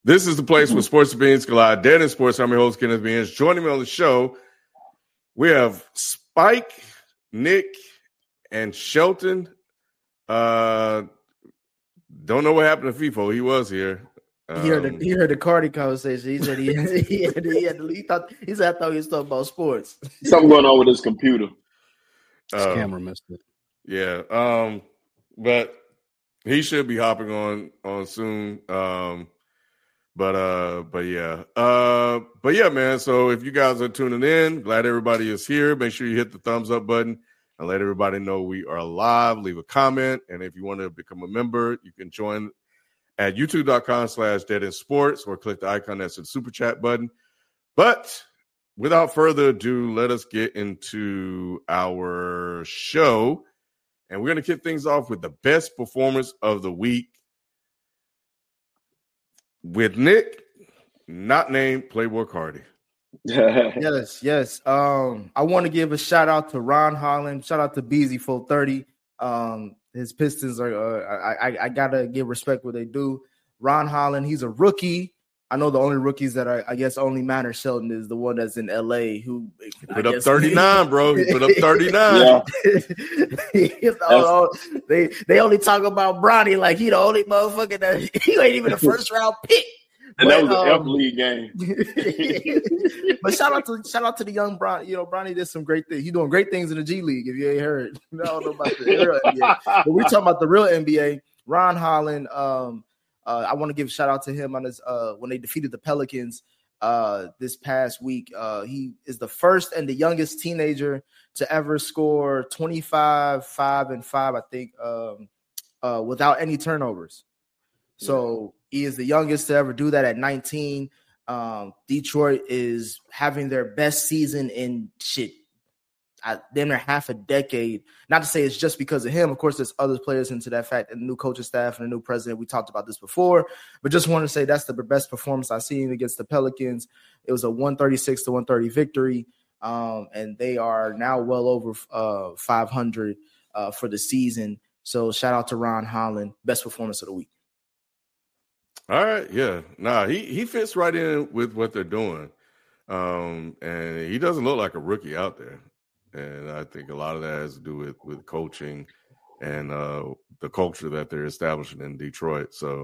This is the place where sports opinions collide. Dead in Sports. I'm your host, Kenneth Beans. Joining me on the show, we have Spike, Nick, and Shelton. Don't know what happened to FIFO. He was here. He heard the Cardi conversation. He said he thought he was talking about sports. Something going on with his computer. His camera messed up. Yeah. But he should be hopping on soon. But yeah, man. So if you guys are tuning in, glad everybody is here. Make sure you hit the thumbs up button and let everybody know we are live. Leave a comment, and if you want to become a member, you can join at youtube.com/deadendsports or click the icon that's the super chat button. But without further ado, let us get into our show, and we're going to kick things off with the best performance of the week. With Nick, not named Playboy Cardi. Yes. I want to give a shout out to Ron Holland. Shout out to Beezy430. His Pistons are. I gotta give respect what they do. Ron Holland, he's a rookie. I know the only rookies that I guess only matter. Shelton is the one that's in LA who put up 39, bro. He put up 39. Yeah. They only talk about Bronny like he the only motherfucker that he ain't even a first round pick. And that was an F League game. But shout out to the young Bronny. You know, Bronny did some great things. He's doing great things in the G League. If you ain't heard, I don't know about the real NBA. But we talking about the real NBA. Ron Holland. I want to give a shout out to him on his when they defeated the Pelicans this past week. He is the first and the youngest teenager to ever score 25, 5, and 5, I think, without any turnovers. So he is the youngest to ever do that at 19. Detroit is having their best season in then they're half a decade. Not to say it's just because of him. Of course, there's other players into that fact, and the new coaching staff and the new president. We talked about this before, but just want to say that's the best performance I've seen against the Pelicans. It was a 136-130 victory, and they are now well over 500 for the season. So shout out to Ron Holland, best performance of the week. All right, yeah. Nah, he fits right in with what they're doing, and he doesn't look like a rookie out there. And I think a lot of that has to do with coaching and the culture that they're establishing in Detroit. So,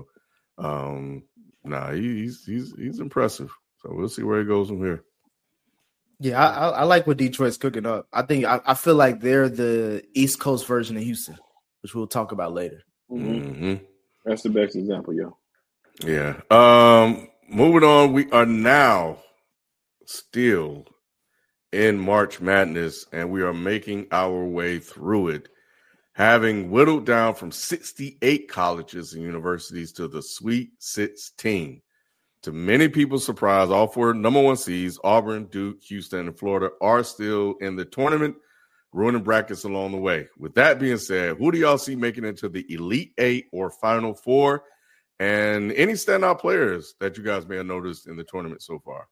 he's impressive. So we'll see where he goes from here. Yeah, I like what Detroit's cooking up. I feel like they're the East Coast version of Houston, which we'll talk about later. Mm-hmm. That's the best example, yo. Yeah. Moving on, we are now still in March Madness, and we are making our way through it, having whittled down from 68 colleges and universities to the Sweet 16. To many people's surprise, all four number one seeds, Auburn, Duke, Houston, and Florida, are still in the tournament, ruining brackets along the way. With that being said, who do y'all see making it to the Elite Eight or Final Four? And any standout players that you guys may have noticed in the tournament so far?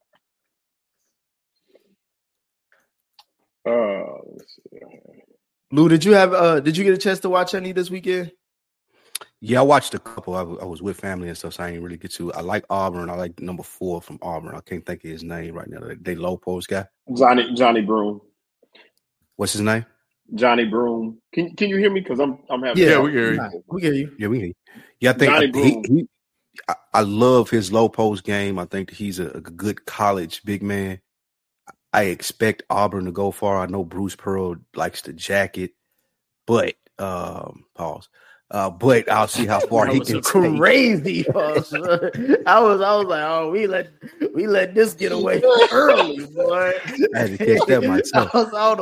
Lou, did you get a chance to watch any this weekend? Yeah, I watched a couple. I was with family and stuff, so I didn't really get to. I like Auburn. I like number 4 from Auburn. I can't think of his name right now. They low post guy. Johnny Broome. What's his name? Johnny Broome. Can you hear me? Because I'm having. Yeah, we hear you. We hear you. Yeah, we hear you. Yeah, I think I love his low post game. I think he's a good college big man. I expect Auburn to go far. I know Bruce Pearl likes to jacket, but pause. But I'll see how far he can. Crazy. Pause. I was like, oh, we let this get away early, boy. I had to catch that myself. I don't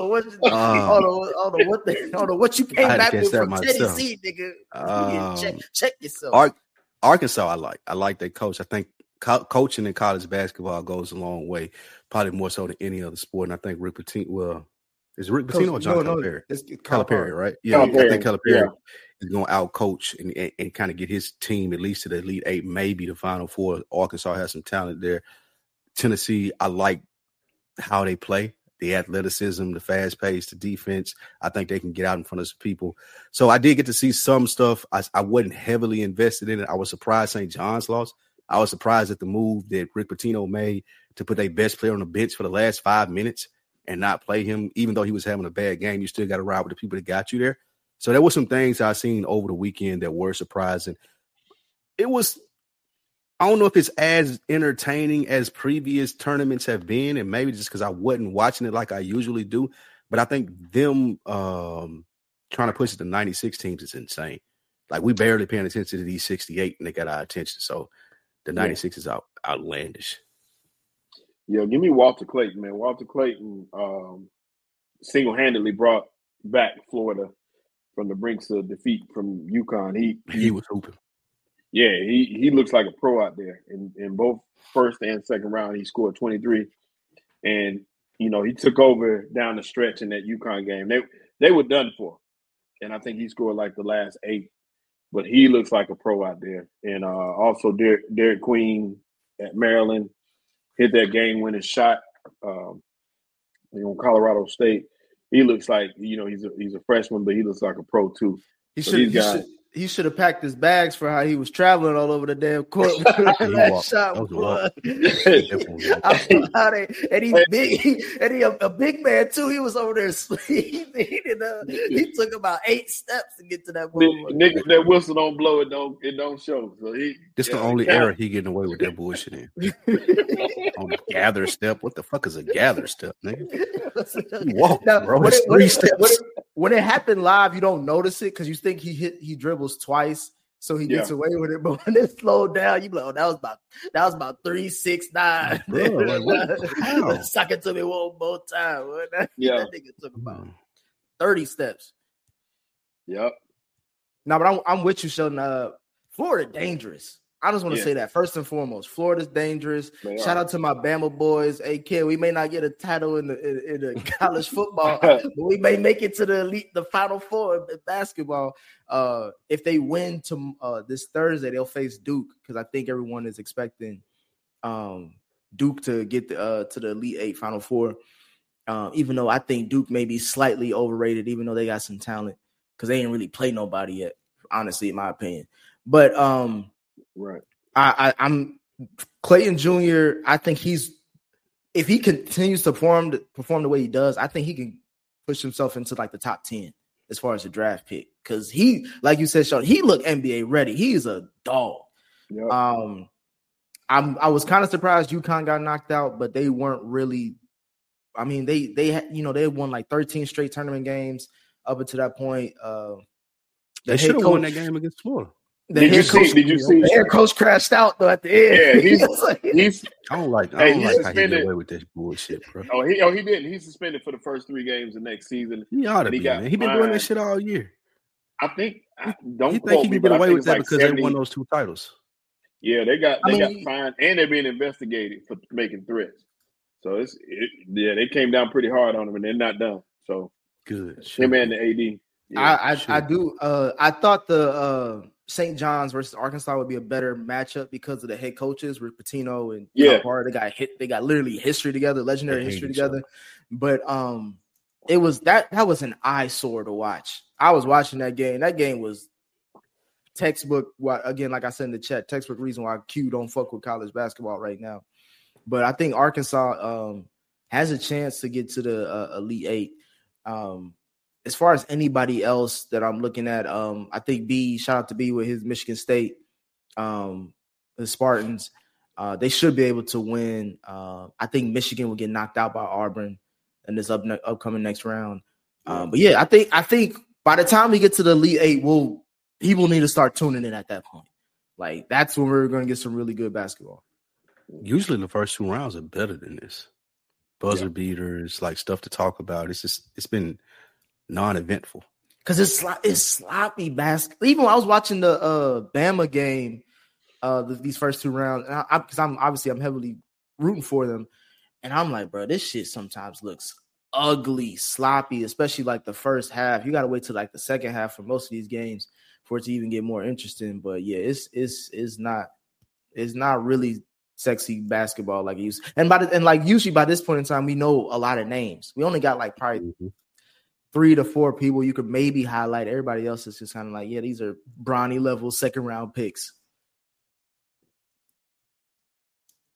know what you came back with from Tennessee, nigga. Check yourself. Arkansas, I like their coach. I think coaching in college basketball goes a long way, probably more so than any other sport. And I think Rick Pitino, well, is Rick Pitino or John Calipari? It's Calipari, right? Yeah, I think Calipari is going to out-coach and kind of get his team at least to the Elite Eight, maybe the Final Four. Arkansas has some talent there. Tennessee, I like how they play, the athleticism, the fast pace, the defense. I think they can get out in front of some people. So I did get to see some stuff. I wasn't heavily invested in it. I was surprised St. John's lost. I was surprised at the move that Rick Pitino made to put their best player on the bench for the last 5 minutes and not play him, even though he was having a bad game. You still got to ride with the people that got you there. So there were some things I seen over the weekend that were surprising. It was, I don't know if it's as entertaining as previous tournaments have been, and maybe just because I wasn't watching it like I usually do, but I think them trying to push it to 96 teams is insane. Like, we barely paying attention to these 68, and they got our attention. So the 96 is outlandish. Yeah, give me Walter Clayton, man. Walter Clayton single-handedly brought back Florida from the brinks of defeat from UConn. He was hooping. Yeah, he looks like a pro out there. In both first and second round, he scored 23. And, you know, he took over down the stretch in that UConn game. They were done for. And I think he scored like the last 8. But he looks like a pro out there. And also Derek Queen at Maryland hit that game-winning shot on Colorado State. He looks like, you know, he's a freshman, but he looks like a pro too. He should have packed his bags for how he was traveling all over the damn court. And he's big, and he a big man too. He was over there sleeping. He took about 8 steps to get to that ball. Nigga, that whistle don't blow, it don't show. So this the only era he getting away with that bullshit in. On the gather step. What the fuck is a gather step, nigga? Walk, now, bro. It's 3 steps. When it happened live, you don't notice it because you think he dribbles twice, so he gets away with it. But when it slowed down, you be like, oh, that was about 3, 6, 9. Bro, like, suck it to me one more time. That nigga took about 30 steps. Yep. No, but I'm with you, Sheldon. Florida dangerous. I just want to say that first and foremost, Florida's dangerous. Shout out to my Bama boys. Hey, kid, we may not get a title in the college football, but we may make it to the Final Four in basketball. If they win this Thursday, they'll face Duke because I think everyone is expecting Duke to get to the Elite 8 Final Four. Even though I think Duke may be slightly overrated, even though they got some talent because they ain't really play nobody yet, honestly, in my opinion. But right. I'm Clayton Jr. I think if he continues to perform the way he does, I think he can push himself into like the top 10 as far as a draft pick. Because he, like you said, Sean, he looked NBA ready. He's a dog. Yep. I was kind of surprised UConn got knocked out, but they weren't really. I mean, they won like 13 straight tournament games up until that point. They should have won that game against Florida. Did you see? The head coach crashed out though at the end. Yeah, he's I don't like how he get away with this bullshit, bro. Oh, he didn't. He's suspended for the first 3 games of next season. He ought to be, man. He been doing this shit all year. I think. He think he can get away with that because they won those 2 titles. Yeah, they got fined and they're being investigated for making threats. So they came down pretty hard on him and they're not done. So good. Him and the AD. Yeah, I do. I thought the St. John's versus Arkansas would be a better matchup because of the head coaches, Rick Pitino and Calipari. They got literally history together, legendary history together. But it was that was an eyesore to watch. I was watching that game. That game was textbook. Again, like I said in the chat, textbook reason why Q don't fuck with college basketball right now. But I think Arkansas has a chance to get to the Elite 8. As far as anybody else that I'm looking at, I think shout out to B with his Michigan State, the Spartans. They should be able to win. I think Michigan will get knocked out by Auburn in this upcoming next round. But yeah, I think by the time we get to the Elite 8, people need to start tuning in at that point. Like that's when we're going to get some really good basketball. Usually the first 2 rounds are better than this. Buzzer beaters, like stuff to talk about. It's been non-eventful because it's sloppy basketball. Even when I was watching the Bama game, these first 2 rounds, because I'm heavily rooting for them, and I'm like, bro, this shit sometimes looks ugly, sloppy, especially like the first half. You got to wait till like the second half for most of these games for it to even get more interesting. But yeah, it's not really sexy basketball like it used. And usually by this point in time, we know a lot of names. We only got like probably 3 to 4 people you could maybe highlight. Everybody else is just kind of like, yeah, these are Bronny level second round picks.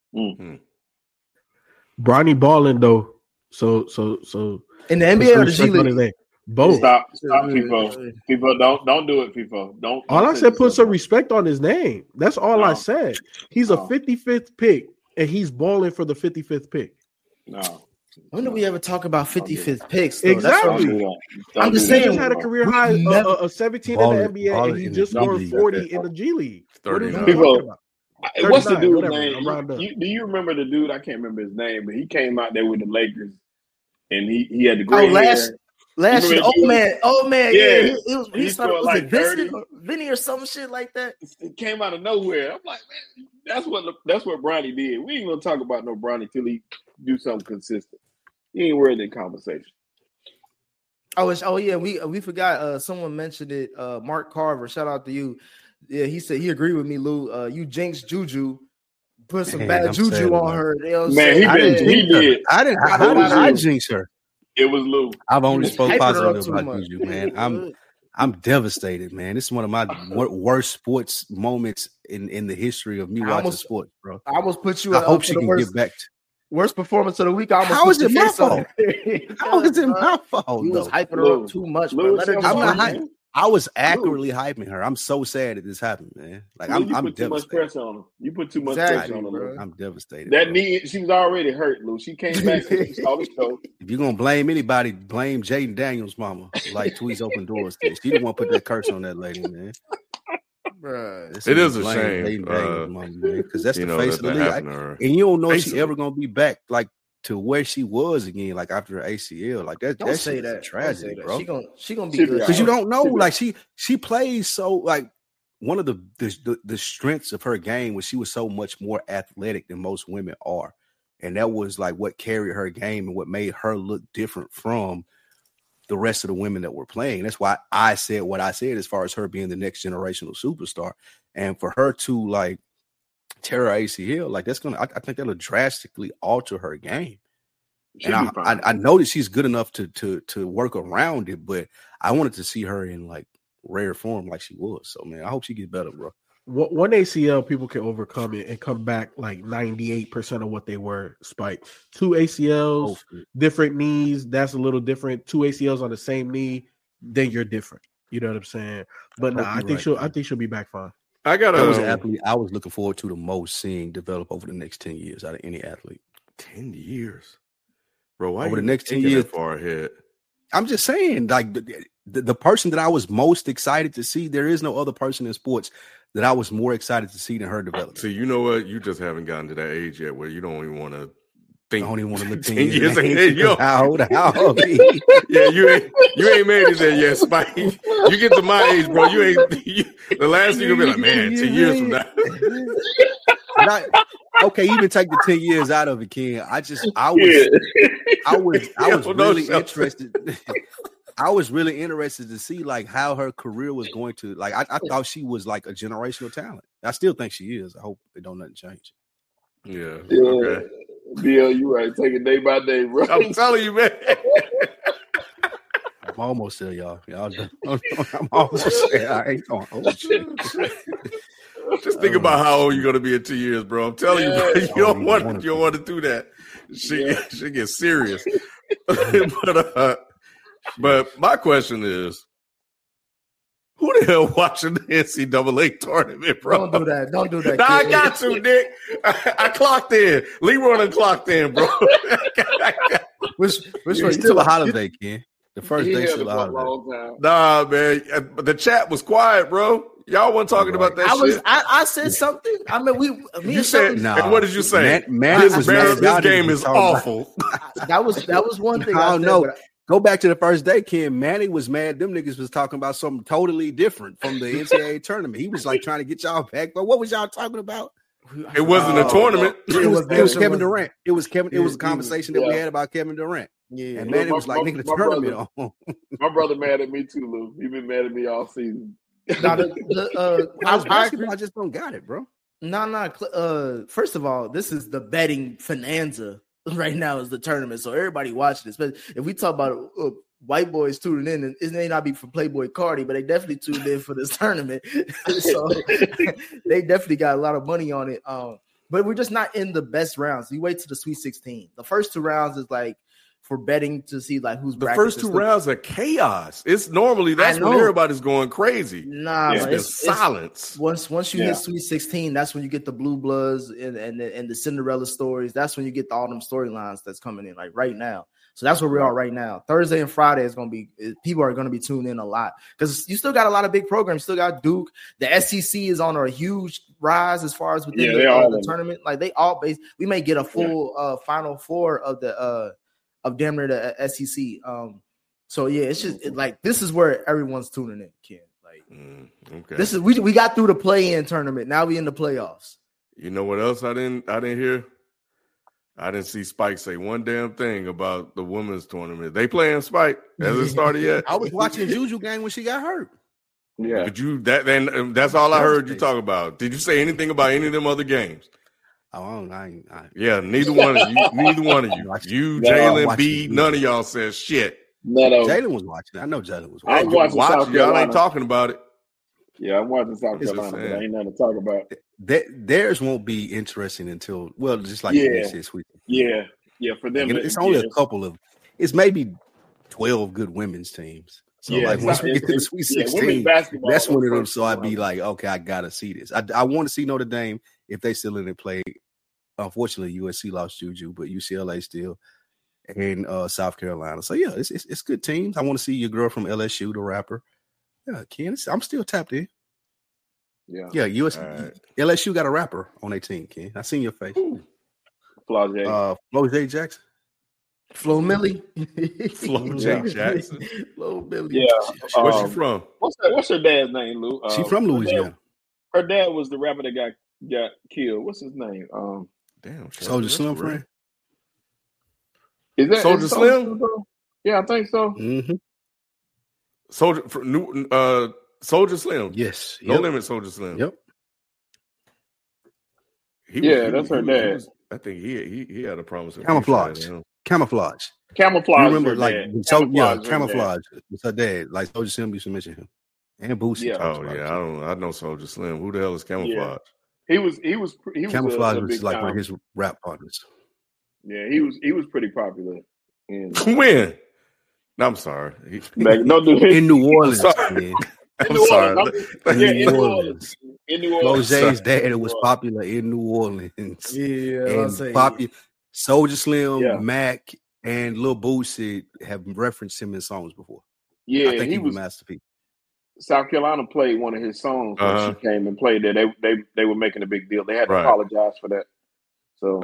Bronny balling though. So in the NBA or the G League? Both. Stop, FIFO. FIFO, don't do it, FIFO. Don't. All I said, put some respect on his name. That's all I said. He's a 55th pick, and he's balling for the 55th pick. No. When do we ever talk about 55th picks? Though? Exactly. I'm just saying. He just had a career high of 17 in the NBA, and he just scored 40 in the G League. 30. What's the dude's name? Do you remember the dude? I can't remember his name, but he came out there with the Lakers, and he had the gray hair. Last year, oh man, yeah. He started, was like it Vincent or Vinny or some shit like that? It came out of nowhere. I'm like, man, that's what Bronny did. We ain't gonna talk about no Bronny till he do something consistent. He ain't worried in conversation. We forgot. Someone mentioned it. Mark Carver, shout out to you. Yeah, he said he agreed with me, Lou. You jinxed Juju. Put some bad juju on her. He did. I jinx her. It was Lou. I've only spoke positive about Juju, man. I'm devastated, man. This is one of my worst sports moments in the history of me watching sports, bro. I almost put you. I hope she can get back. Worst performance of the week. How is it my fault? How is it my fault? You was hyping her up too much, bro. I'm not hyping. I was accurately hyping her. I'm so sad that this happened, man. Like I'm put too much pressure on her. You put too much pressure on her, bro. I'm devastated. That knee, she was already hurt, Lou. She came back and she saw the show. If you're gonna blame anybody, blame Jaden Daniels' mama. Like Tweez Open Doors did. She didn't want to put that curse on that lady, man. Bruh, it is a shame, because that's the face of the league. And you don't know if she's ever gonna be back, like to where she was again, like after her ACL, like that. Don't say that. Tragedy, bro. She gonna be good because you don't know. Like she plays so like one of the strengths of her game was she was so much more athletic than most women are, and that was like what carried her game and what made her look different from the rest of the women that were playing. That's why I said what I said as far as her being the next generational superstar, and for her to like tear her ACL, like that's gonna. I think that'll drastically alter her game. And I know that she's good enough to work around it, but I wanted to see her in like rare form like she was. So man, I hope she gets better, bro. One ACL, people can overcome it and come back like 98% of what they were. Spike. 2 ACLs, different knees. That's a little different. 2 ACLs on the same knee, then you're different. You know what I'm saying? But no, I think she'll be back fine. That was an athlete I was looking forward to the most seeing develop over the next 10 years out of any athlete. 10 years, bro. Why over the next 10 years far ahead? I'm just saying, like the person that I was most excited to see. There is no other person in sports that I was more excited to see than her develop. See, you know what? You just haven't gotten to that age yet where you don't even want to think. I don't even want to look 10 years ahead. How old? Yeah, you ain't made it there yet, Spike. You get to my age, bro. The last thing you'll be like, man, 10 years from now. Okay, even take the 10 years out of it, Ken. I was really interested. I was really interested to see like how her career was going to like. I thought she was like a generational talent. I still think she is. I hope it don't nothing change. Yeah. Okay. Bill, you right. Take it day by day, bro. I'm telling you, man. I'm almost there, y'all. I'm almost there. I ain't going. Oh shit. Just think about how old you're gonna be in 2 years, bro. I'm telling you, bro, you don't want to do that. She gets serious. But my question is, who the hell watching the NCAA tournament, bro? Don't do that. Nah, I got to, Nick. I clocked in. Leroy done clocked in, bro. Which one? Still a holiday, Ken. The first day still a holiday. Nah, man. The chat was quiet, bro. Y'all weren't talking about that shit. I said something. I mean, you said, and what did you say? This game is awful. That was one thing. I don't know. Go back to the first day, Ken. Manny was mad. Them niggas was talking about something totally different from the NCAA tournament. He was like trying to get y'all back. But what was y'all talking about? It wasn't a tournament. It was Kevin Durant. It was Kevin. It was a conversation that we had about Kevin Durant. Yeah, and Manny was like, "Nigga, the tournament on." My brother mad at me too, Lou. He been mad at me all season. I just don't got it, bro. No. First of all, this is the betting bonanza. Right now is the tournament, so everybody watching this. But if we talk about white boys tuning in, and it may not be for Playboy Cardi, but they definitely tuned in for this tournament. So they definitely got a lot of money on it. but we're just not in the best rounds. You wait to the Sweet 16. The first 2 rounds is like for betting to see like who's the first 2 rounds are chaos. It's normally that's when everybody's going crazy. Nah, it's silence. Once you hit Sweet 16, that's when you get the Blue Bloods and the Cinderella stories. That's when you get all them storylines that's coming in like right now. So that's where we are right now. Thursday and Friday is going to be people are going to be tuned in a lot because you still got a lot of big programs. You still got Duke. The SEC is on a huge rise as far as within the tournament. Like they all we may get a full Final Four of the of damn near the SEC. So yeah, it's just like this is where everyone's tuning in, Ken. Like this is we got through the play-in tournament. Now we in the playoffs. You know what else I didn't hear? I didn't see Spike say one damn thing about the women's tournament. They playing Spike? Has it started yet? I was watching Juju game when she got hurt. Yeah. But that's all I heard you talk about. Did you say anything about any of them other games? Yeah, neither one of you. You, Jalen, B, none of y'all said shit. Jalen was watching. I know Jalen was watching. I was watching. Y'all ain't talking about it. Yeah, I'm watching South Carolina, but I ain't nothing to talk about. Theirs won't be interesting until just like this week. Yeah, for them. It's only a couple of. It's maybe 12 good women's teams. So once we get to the Sweet 16, that's one of them. So I'd be like, okay, I gotta see this. I want to see Notre Dame if they still in the play. Unfortunately, USC lost Juju, but UCLA still, and South Carolina. So yeah, it's good teams. I want to see your girl from LSU, the rapper. Yeah, Ken, I'm still tapped in. Yeah. LSU got a rapper on their team, Ken. I seen your face. Flo J. Jackson. Flo Millie. Flo J. Jackson. Flo Millie. Yeah. Where's she from? What's her dad's name, Lou? She from Louisiana. Her dad was the rapper that got killed. What's his name? Damn. Soulja Slim friend. Is that Soulja Slim? Yeah, I think so. Mm-hmm. Soulja Slim. Yes. No Limit Soulja Slim. Yep. That's her dad. I think he had a promise. Camouflage. Camouflage. You remember Camouflage was her dad. Like Soulja Slim used to mention him. And Boosie. I know Soulja Slim. Who the hell is Camouflage? Yeah. He was Camouflage was like one of his rap partners. Yeah, he was pretty popular. When? No, I'm sorry. In New Orleans. I'm sorry. In New Orleans. Rosé's dad was popular in New Orleans. Yeah, and popular. Soulja Slim, Mac, and Lil Boosie have referenced him in songs before. Yeah, I think he was a masterpiece. South Carolina played one of his songs when she came and played there. They were making a big deal. They had to apologize for that. So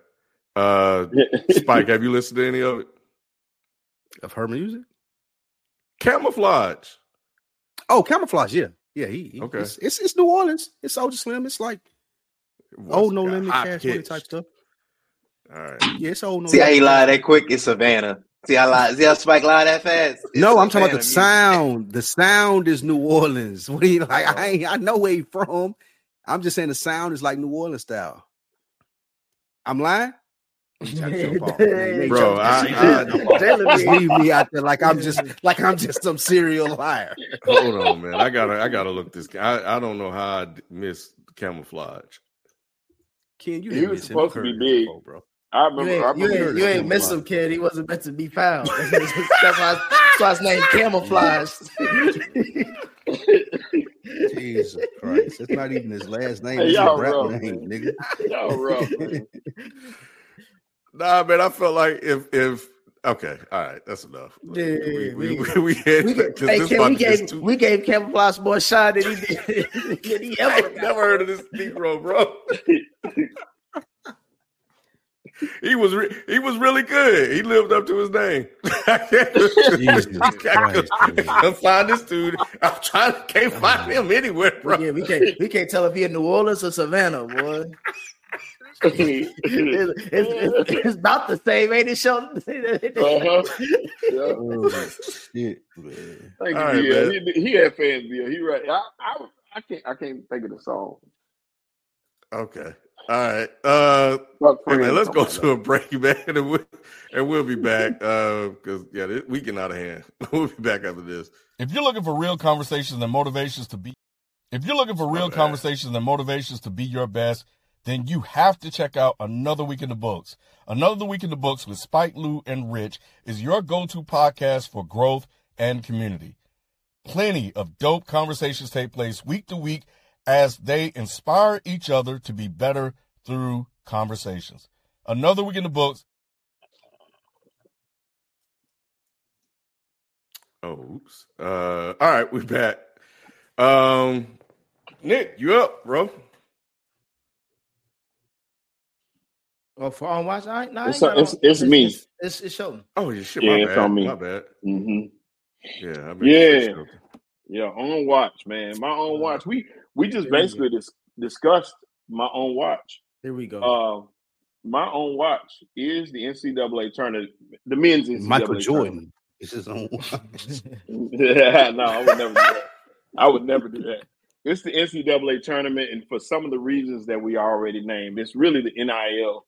Spike, have you listened to any of it? Of her music? Camouflage. Oh, Camouflage, yeah. It's New Orleans. It's Soulja Slim. It's like No Limit, Cash Money type stuff. All right. Yeah, it's old. See how he lied that quick? It's Savannah. See how Spike lied that fast? No, I'm talking about the sound. The sound is New Orleans. What do you like? I know where he's from. I'm just saying the sound is like New Orleans style. I'm lying? Bro, just leave me out there like I'm just some serial liar. Hold on, man. I gotta look this. I don't know how I missed Camouflage. Ken, he was supposed to be big, bro. I remember. You ain't miss him, kid. He wasn't meant to be found. That's why his name Camouflage. Jesus Christ. That's not even his last name. Hey, it's y'all his rough, rap name, man. nigga. Y'all rough, man. Nah, man, I felt like if okay, all right, that's enough. Yeah, we gave Camouflage more shot than he did. I never heard of this Negro, bro. He was really good. He lived up to his name. I find this dude. Can't find him anywhere, bro. Yeah, we can't tell if he in New Orleans or Savannah, boy. It's about the same, ain't it, Sheldon? Oh, shit, man. Thank you, he had fans, Bill. He right. I can't think of the song. Okay. All right. Hey, man, let's go to a break, man, and we'll be back. Because this week getting out of hand. We'll be back after this. If you're looking for real conversations and motivations to be your best, then you have to check out Another Week in the Books. Another Week in the Books with Spike, Lou, and Rich is your go-to podcast for growth and community. Plenty of dope conversations take place week to week as they inspire each other to be better through conversations. Another Week in the Books. Oh, oops. All right, we're back. Nick, you up, bro? Oh, for on watch, it's me. It's Shelton. Oh, yeah, shit, yeah, my it's bad. on me. My bad. Mm-hmm. Yeah, yeah. On watch, man. My own watch. We just basically discussed my own watch. Here we go. My own watch is the NCAA tournament, the men's NCAA Michael Jordan tournament. is his own watch. Yeah, no, I would never do that. I would never do that. It's the NCAA tournament, and for some of the reasons that we already named, it's really the NIL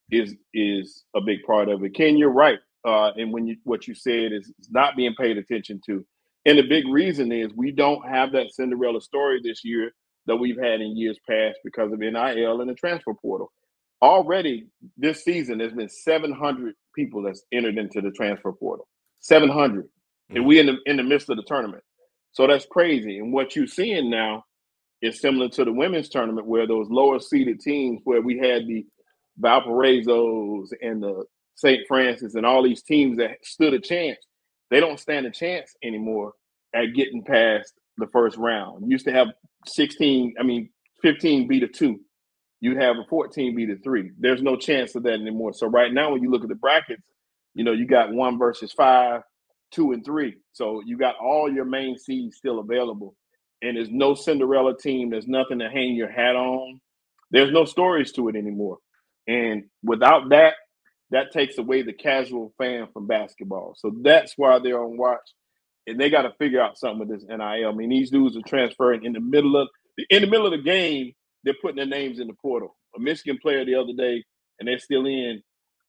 is a big part of it. Ken, you're right. And what you said is not being paid attention to. And the big reason is we don't have that Cinderella story this year that we've had in years past because of NIL and the transfer portal. Already this season, there's been 700 people that's entered into the transfer portal. 700. And we in the midst of the tournament. So that's crazy. And what you're seeing now is similar to the women's tournament where those lower seeded teams where we had the Valparaisos and the St. Francis and all these teams that stood a chance, they don't stand a chance anymore at getting past the first round. You used to have 15 beat a 2. You'd have a 14 beat a 3. There's no chance of that anymore. So right now, when you look at the brackets, you got 1 versus 5, 2 and 3. So you got all your main seeds still available. And there's no Cinderella team. There's nothing to hang your hat on. There's no stories to it anymore. And without that, that takes away the casual fan from basketball. So that's why they're on watch. And they got to figure out something with this NIL. I mean, these dudes are transferring in the middle of the game. They're putting their names in the portal. A Michigan player the other day, and they're still in.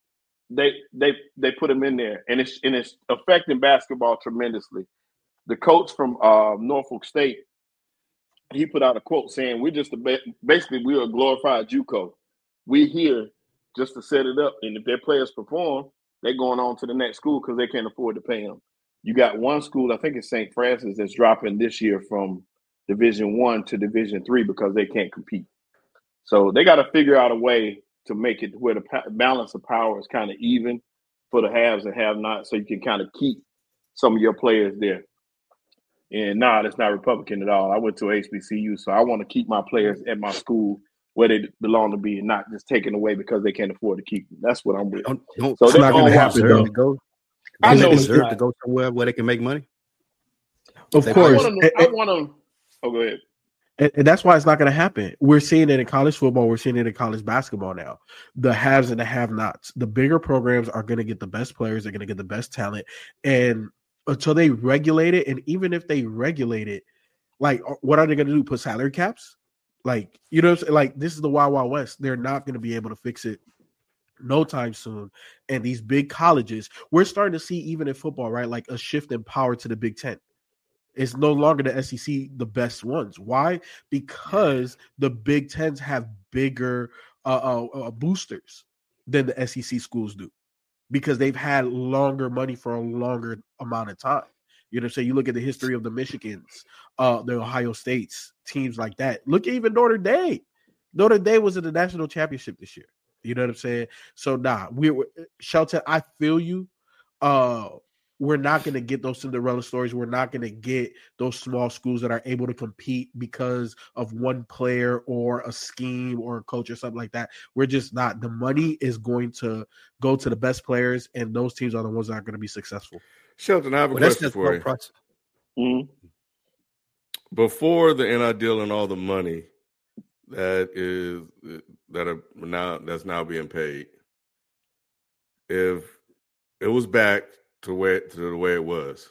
They put them in there, and it's affecting basketball tremendously. The coach from Norfolk State, he put out a quote saying, "We're just basically we're a glorified JUCO. We're here just to set it up, and if their players perform, they're going on to the next school because they can't afford to pay them." You got one school, I think it's St. Francis, that's dropping this year from Division I to Division III because they can't compete. So they got to figure out a way to make it where the balance of power is kind of even for the haves and have-nots, so you can kind of keep some of your players there. And that's not Republican at all. I went to HBCU, so I want to keep my players at my school where they belong to be and not just taken away because they can't afford to keep them. That's what I'm with. So it's not going to happen, though. I know they deserve to go somewhere where they can make money. Of course. I want them. Oh, go ahead. And that's why it's not going to happen. We're seeing it in college football. We're seeing it in college basketball now. The haves and the have-nots. The bigger programs are going to get the best players. They're going to get the best talent. And until they regulate it, and even if they regulate it, like, what are they going to do? Put salary caps? Like, you know what I'm saying? Like, this is the Wild Wild West. They're not going to be able to fix it no time soon. And these big colleges, we're starting to see, even in football, right, like a shift in power to the Big Ten. It's no longer the SEC the best ones. Why? Because the Big Tens have bigger boosters than the SEC schools do, because they've had longer money for a longer amount of time. You know what I'm saying? You look at the history of the Michigans, the Ohio States, teams like that. Look at even Notre Dame. Notre Dame was in the national championship this year. You know what I'm saying? So, Shelton, I feel you. We're not going to get those Cinderella stories. We're not going to get those small schools that are able to compete because of one player or a scheme or a coach or something like that. We're just not. The money is going to go to the best players, and those teams are the ones that are going to be successful. Shelton, I have a question for you. Mm-hmm. Before the NIL deal and all the money that's now being paid, if it was back to the way it was,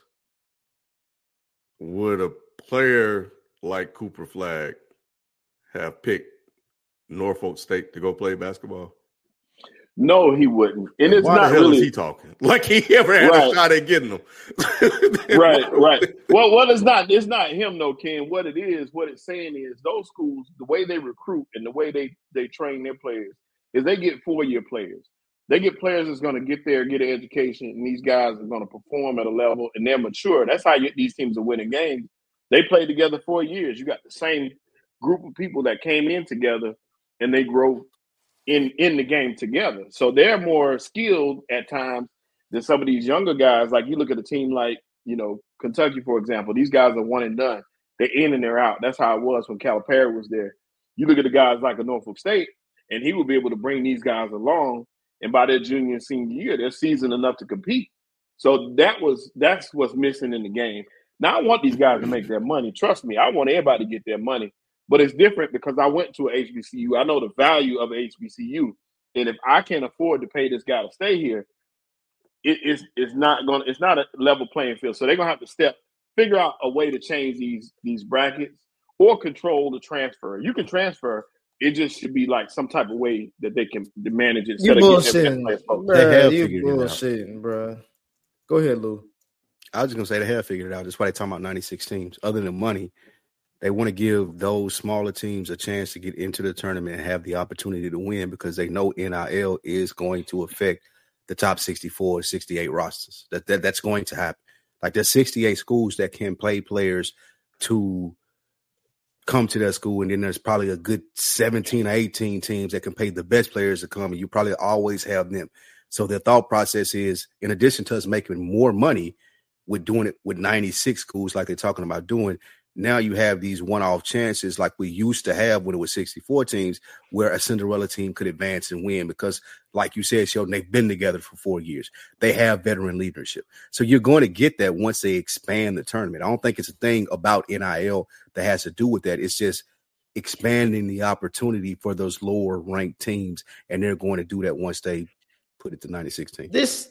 would a player like Cooper Flagg have picked Norfolk State to go play basketball? No, he wouldn't. And it's why not the hell really, is he talking? Like he ever had a shot at getting them. right. Well, it's not him though, Ken. What it's saying is those schools, the way they recruit and the way they train their players is they get 4-year players. They get players that's going to get there, get an education, and these guys are going to perform at a level, and they're mature. That's how these teams are winning games. They play together 4 years. You got the same group of people that came in together, and they grow in the game together. So they're more skilled at times than some of these younger guys. Like you look at a team like, Kentucky, for example. These guys are one and done. They're in and they're out. That's how it was when Calipari was there. You look at the guys like a Norfolk State, and he would be able to bring these guys along. And by their junior and senior year, they're seasoned enough to compete. So that's what's missing in the game. Now, I want these guys to make their money. Trust me, I want everybody to get their money. But it's different because I went to a HBCU. I know the value of a HBCU. And if I can't afford to pay this guy to stay here, it's not a level playing field. So they're gonna have to figure out a way to change these brackets or control the transfer. You can transfer. It just should be like some type of way that they can manage it. You bullshitting, bro. Go ahead, Lou. I was just gonna say they have figured it out. That's why they're talking about 96 teams. Other than money, they want to give those smaller teams a chance to get into the tournament and have the opportunity to win because they know NIL is going to affect the top 64, 68 rosters. That's going to happen. Like there's 68 schools that can play players to come to that school, and then there's probably a good 17 or 18 teams that can pay the best players to come, and you probably always have them. So their thought process is, in addition to us making more money with doing it with 96 schools like they're talking about doing, now you have these one-off chances like we used to have when it was 64 teams where a Cinderella team could advance and win because, like you said, Sheldon, they've been together for 4 years. They have veteran leadership. So you're going to get that once they expand the tournament. I don't think it's a thing about NIL that has to do with that. It's just expanding the opportunity for those lower-ranked teams, and they're going to do that once they put it to 96 teams. This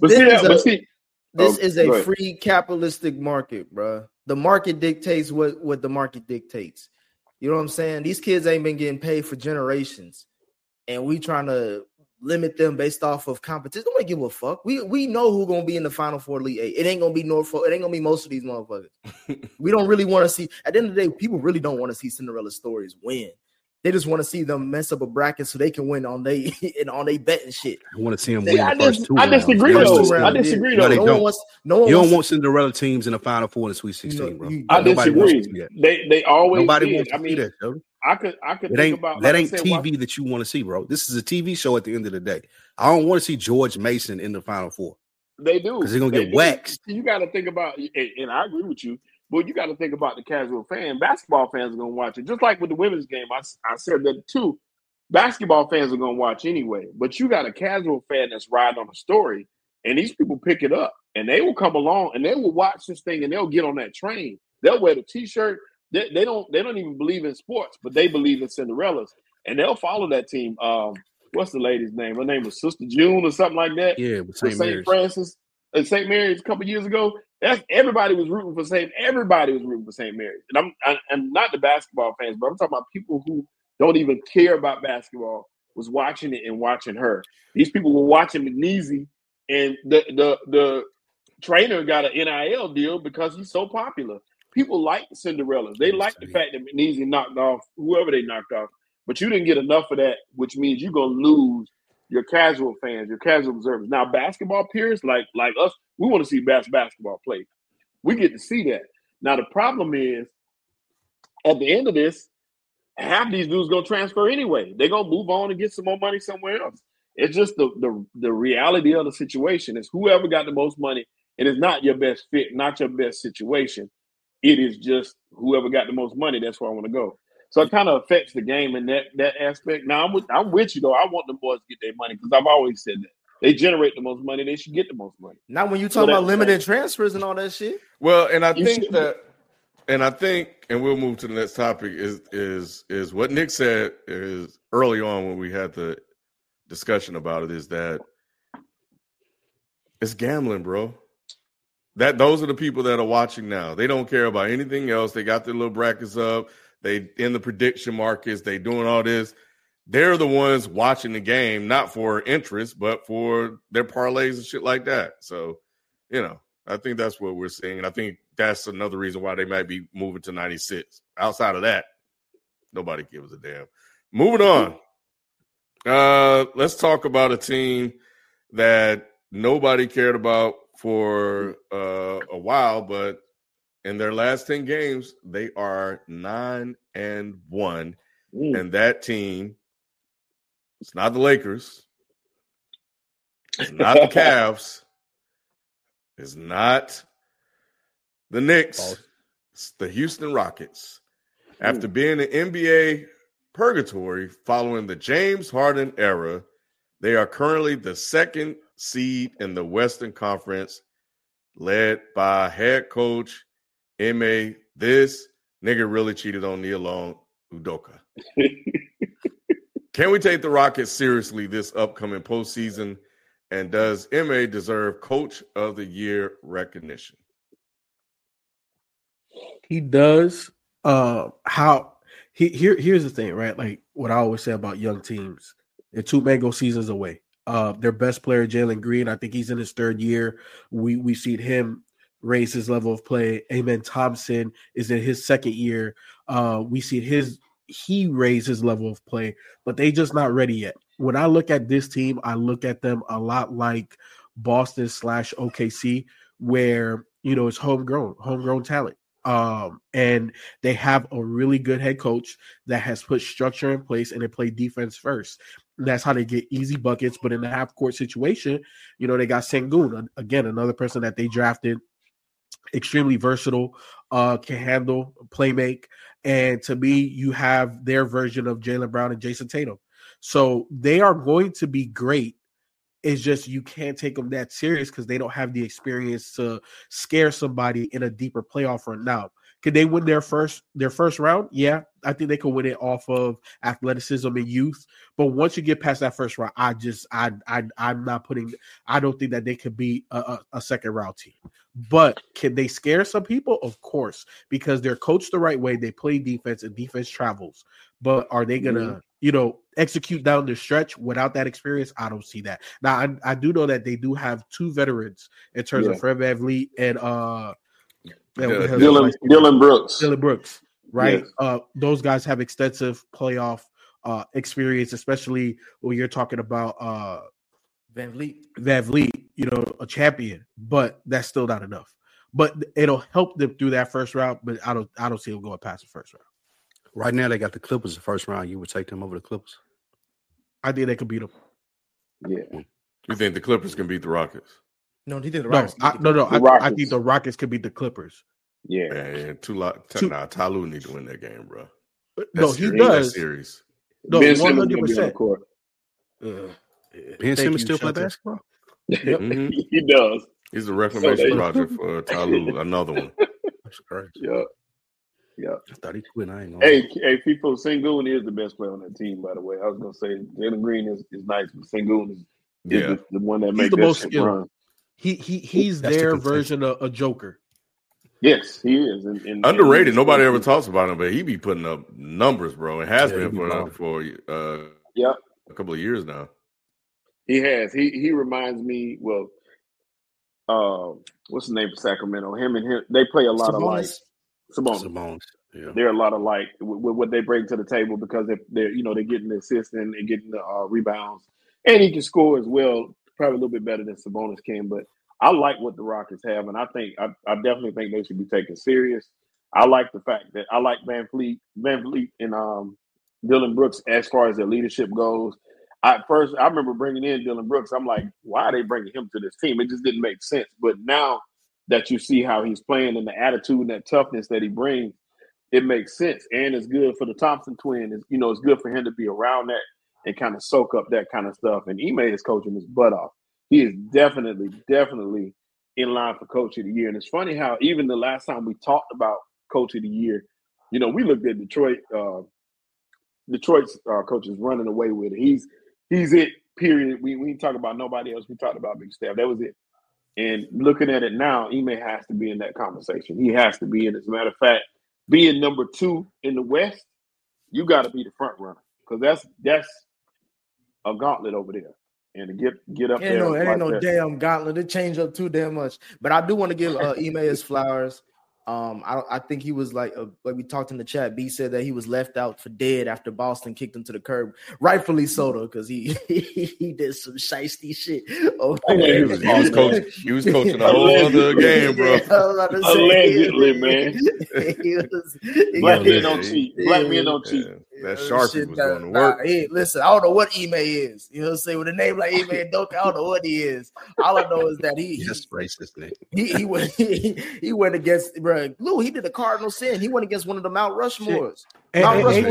is a free capitalistic market, bro. The market dictates what the market dictates. You know what I'm saying? These kids ain't been getting paid for generations, and we trying to limit them based off of competition. Don't give a fuck. We know who's gonna be in the Final Four, Elite Eight. It ain't gonna be Norfolk. It ain't gonna be most of these motherfuckers. We don't really want to see. At the end of the day, people really don't want to see Cinderella stories win. They just want to see them mess up a bracket so they can win on they betting shit. I want to see them win the first two rounds. I disagree though. No, you don't want Cinderella teams in the Final Four and the Sweet 16, bro. I disagree. They always nobody did. wants to see that, Joe. I could think about that. Ain't TV that you want to see, bro. This is a TV show at the end of the day. I don't want to see George Mason in the Final Four. They do because they're gonna get waxed. You got to think about, and I agree with you. But you got to think about the casual fan. Basketball fans are going to watch it. Just like with the women's game, I said that too. Basketball fans are going to watch anyway. But you got a casual fan that's riding on a story, and these people pick it up. And they will come along, and they will watch this thing, and they'll get on that train. They'll wear the T-shirt. They don't even believe in sports, but they believe in Cinderellas. And they'll follow that team. What's the lady's name? Her name was Sister June or something like that. Yeah, with St. Francis. St. Mary's a couple years ago. Everybody was rooting for St. Mary's, and I'm not the basketball fans, but I'm talking about people who don't even care about basketball was watching it and watching her. These people were watching McNeasy, and the trainer got an NIL deal because he's so popular. People like Cinderella. They like the fact that McNeasy knocked off whoever they knocked off, but you didn't get enough of that, which means you're gonna lose your casual fans, your casual observers. Now, basketball peers like us, we want to see basketball play. We get to see that. Now, the problem is, at the end of this, half these dudes going to transfer anyway. They're going to move on and get some more money somewhere else. It's just the reality of the situation is whoever got the most money, it is not your best fit, not your best situation. It is just whoever got the most money, that's where I want to go. So it kind of affects the game in that aspect. Now, I'm with you, though. I want the boys to get their money because I've always said that. They generate the most money. They should get the most money. Not when you talk about limited transfers and all that shit. Well, and I think, and we'll move to the next topic, is what Nick said is early on when we had the discussion about it, is that it's gambling, bro. Those are the people that are watching now. They don't care about anything else. They got their little brackets up. They in the prediction markets. They doing all this. they're the ones watching the game, not for interest, but for their parlays and shit like that. So, I think that's what we're seeing. And I think that's another reason why they might be moving to 96. Outside of that, nobody gives a damn. Moving on. Let's talk about a team that nobody cared about for a while, but in their last 10 games, they are 9-1. And that team, it's not the Lakers. It's not the Cavs. It's not the Knicks. It's the Houston Rockets. After being in NBA purgatory following the James Harden era, they are currently the second seed in the Western Conference, led by head coach Ime. This nigga really cheated on Neil Udoka. Can we take the Rockets seriously this upcoming postseason? And does Ime deserve Coach of the Year recognition? He does. Here's the thing, right? Like what I always say about young teams, they're 2 mango seasons away. Their best player, Jalen Green, I think he's in his 3rd year. We've seen him raise his level of play. Amen Thompson is in his 2nd year. We see he raised his level of play, but they just not ready yet. When I look at this team, I look at them a lot like Boston / OKC, where it's homegrown talent. And they have a really good head coach that has put structure in place and they play defense first. And that's how they get easy buckets. But in the half court situation, they got Sengun, again, another person that they drafted, extremely versatile, can handle, playmake. And to me, you have their version of Jaylen Brown and Jason Tatum. So they are going to be great. It's just you can't take them that serious because they don't have the experience to scare somebody in a deeper playoff run. Now, could they win their first round? Yeah, I think they could win it off of athleticism and youth. But once you get past that first round, I'm not putting. I don't think that they could be a second round team. But can they scare some people? Of course, because they're coached the right way. They play defense and defense travels. But are they gonna, execute down the stretch without that experience? I don't see that. Now, I do know that they do have 2 veterans in terms of Fred VanVleet and Dylan Brooks. Dylan Brooks, right? Yes. Those guys have extensive playoff experience, especially when you're talking about VanVleet, a champion, but that's still not enough. But it'll help them through that first round, but I don't see them going past the first round. Right now, they got the Clippers the first round. You would take them over the Clippers? I think they could beat them. Yeah. You think the Clippers can beat the Rockets? No, he think the Rockets. I think the Rockets could beat the Clippers. Yeah. Man, Tyloo need to win that game, bro. He does. Series. No, 100%. Ben Simmons still play basketball? Yep. Mm-hmm. He does. He's a reclamation project for Tyloo. Another one. That's crazy. Yeah. I thought he quit. I ain't gonna. Hey, people, Sengun is the best player on that team, by the way. I was gonna say Jalen Green is nice, but Sengun is the one that makes the that most shit skilled. run. He's their version of a Joker. Yes, he is. And underrated. Nobody ever talks about him, but he be putting up numbers, bro. It has been for a couple of years now. He has. He reminds me. Well, what's the name for Sacramento? Him, they play a lot alike. Sabonis. Yeah. They're a lot alike with what they bring to the table because they're getting the assists and getting the rebounds, and he can score as well. Probably a little bit better than Sabonis can, but I like what the Rockets have, and I definitely think they should be taken serious. I like the fact that I like VanVleet and Dylan Brooks as far as their leadership goes. I remember bringing in Dylan Brooks. I'm like, why are they bringing him to this team? It just didn't make sense. But now that you see how he's playing and the attitude and that toughness that he brings, it makes sense. And it's good for the Thompson twin. It's good for him to be around that and kind of soak up that kind of stuff. And Ime is coaching his butt off. He is definitely in line for Coach of the Year. And it's funny how even the last time we talked about Coach of the Year, we looked at Detroit. Detroit's coach is running away with it. He's it, period. We didn't talk about nobody else. We talked about Big Steph. That was it. And looking at it now, Ime has to be in that conversation. He has to be in. As a matter of fact, being number 2 in the West, you got to be the front runner because that's a gauntlet over there. And to get up there, ain't no damn gauntlet. It changed up too damn much. But I do want to give Ime his flowers. I think he was like we talked in the chat. B said that he was left out for dead after Boston kicked him to the curb. Rightfully so, though, because he did some shiesty shit. He was coaching a whole other game, bro. Allegedly, man. Black men don't cheat. Black men don't cheat. That Sharpie was going to work. Listen, I don't know what Ime is. You know what I'm saying? With a name like Ime Udoka, I don't know what he is. All I know is that he's just racist, Nick. He went against, bro. Lou, he did a cardinal sin. He went against one of the Mount Rushmores. He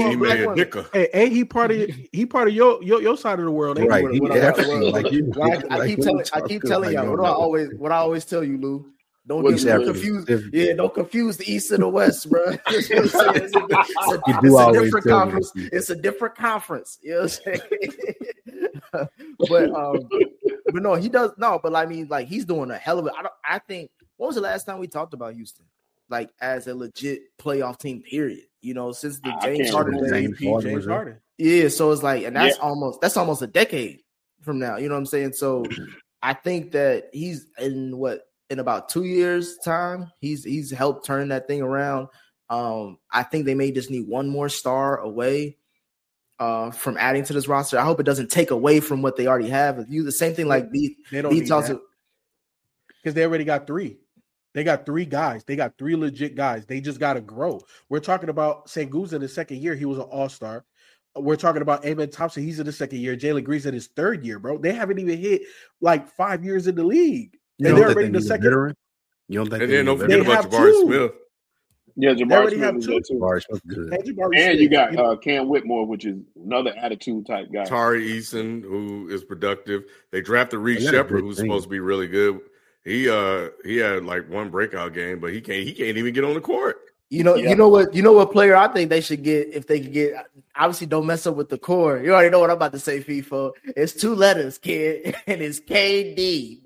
part of your side of the world. Right. I keep telling y'all. What I always tell you, Lou. Don't confuse. Yeah, don't confuse the East and the West, bro. It's a different conference. It's a different conference. You know what I'm saying? but no, he does no. But I mean, like he's doing a hell of it. I think. When was the last time we talked about Houston, like as a legit playoff team? Period. You know, since the James Harden. Yeah, so it's like, and that's almost a decade from now. You know what I'm saying? So I think that he's in about 2 years' time, he's helped turn that thing around. I think they may just need one more star away from adding to this roster. I hope it doesn't take away from what they already have. You the same thing like B talks because they already got 3. They got 3 guys. They got 3 legit guys. They just got to grow. We're talking about Sengun in his second year. He was an all-star. We're talking about Amen Thompson. He's in his second year. Jalen Green's in his third year, bro. They haven't even hit like 5 years in the league. And they're already the second. Veteran? You don't think? And then don't forget about Jabari Smith. Yeah, Jabari Smith is there too. And you got Cam Whitmore, which is another attitude type guy. Tari Eason, who is productive. They drafted Reed Shepard, who's supposed to be really good. He had like one breakout game, but he can't even get on the court. You know what player I think they should get if they could get. Obviously, don't mess up with the core. You already know what I'm about to say, FIFO. It's 2 letters, kid, and it's KD.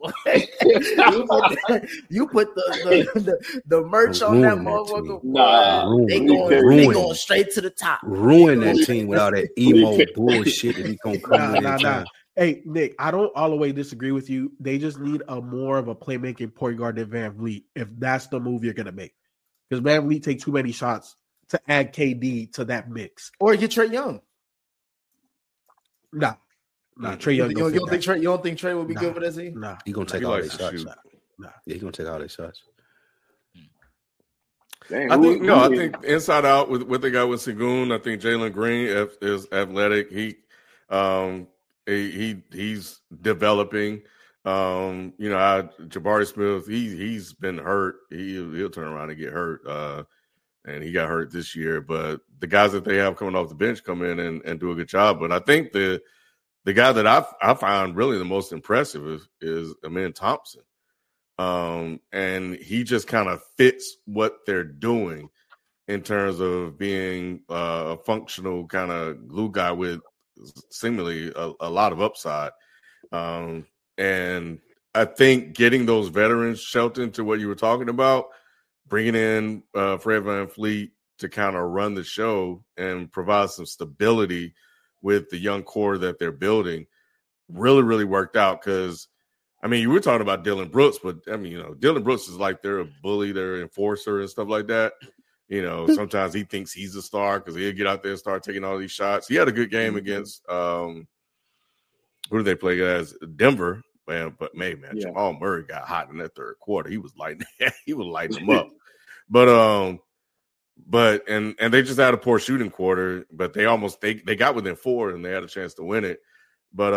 you put the merch on that motherfucker. They going straight to the top. Ruin that team with all that emo bullshit that he gonna come in. Hey, Nick, I don't all the way disagree with you. They just need more of a playmaking point guard than Van Vliet if that's the move you're gonna make. Because Van Vliet take too many shots to add KD to that mix. Or get Trae Young. Nah, Trae Young. You don't think Trae will be good for that team? Nah, he gonna take all his shots. Yeah, he gonna take all his shots. Dang, I think inside out with what they got with Sengun, I think Jalen Green is athletic. He's developing. Jabari Smith, he's been hurt. He'll turn around and get hurt. And he got hurt this year. But the guys that they have coming off the bench come in and do a good job. But I think the guy that I find really the most impressive is Amen Thompson. And he just kind of fits what they're doing in terms of being a functional kind of glue guy with seemingly a lot of upside. And I think getting those veterans, Shelton, to what you were talking about, bringing in Fred VanVleet to kind of run the show and provide some stability with the young core that they're building really, really worked out. Because, I mean, you were talking about Dylan Brooks, but, I mean, Dylan Brooks is like they're a bully, they're an enforcer and stuff like that. Sometimes he thinks he's a star because he'll get out there and start taking all these shots. He had a good game against who did they play as? Denver. But Jamal Murray got hot in that third quarter. He was lighting them up. But they just had a poor shooting quarter, but they got within 4 and they had a chance to win it. But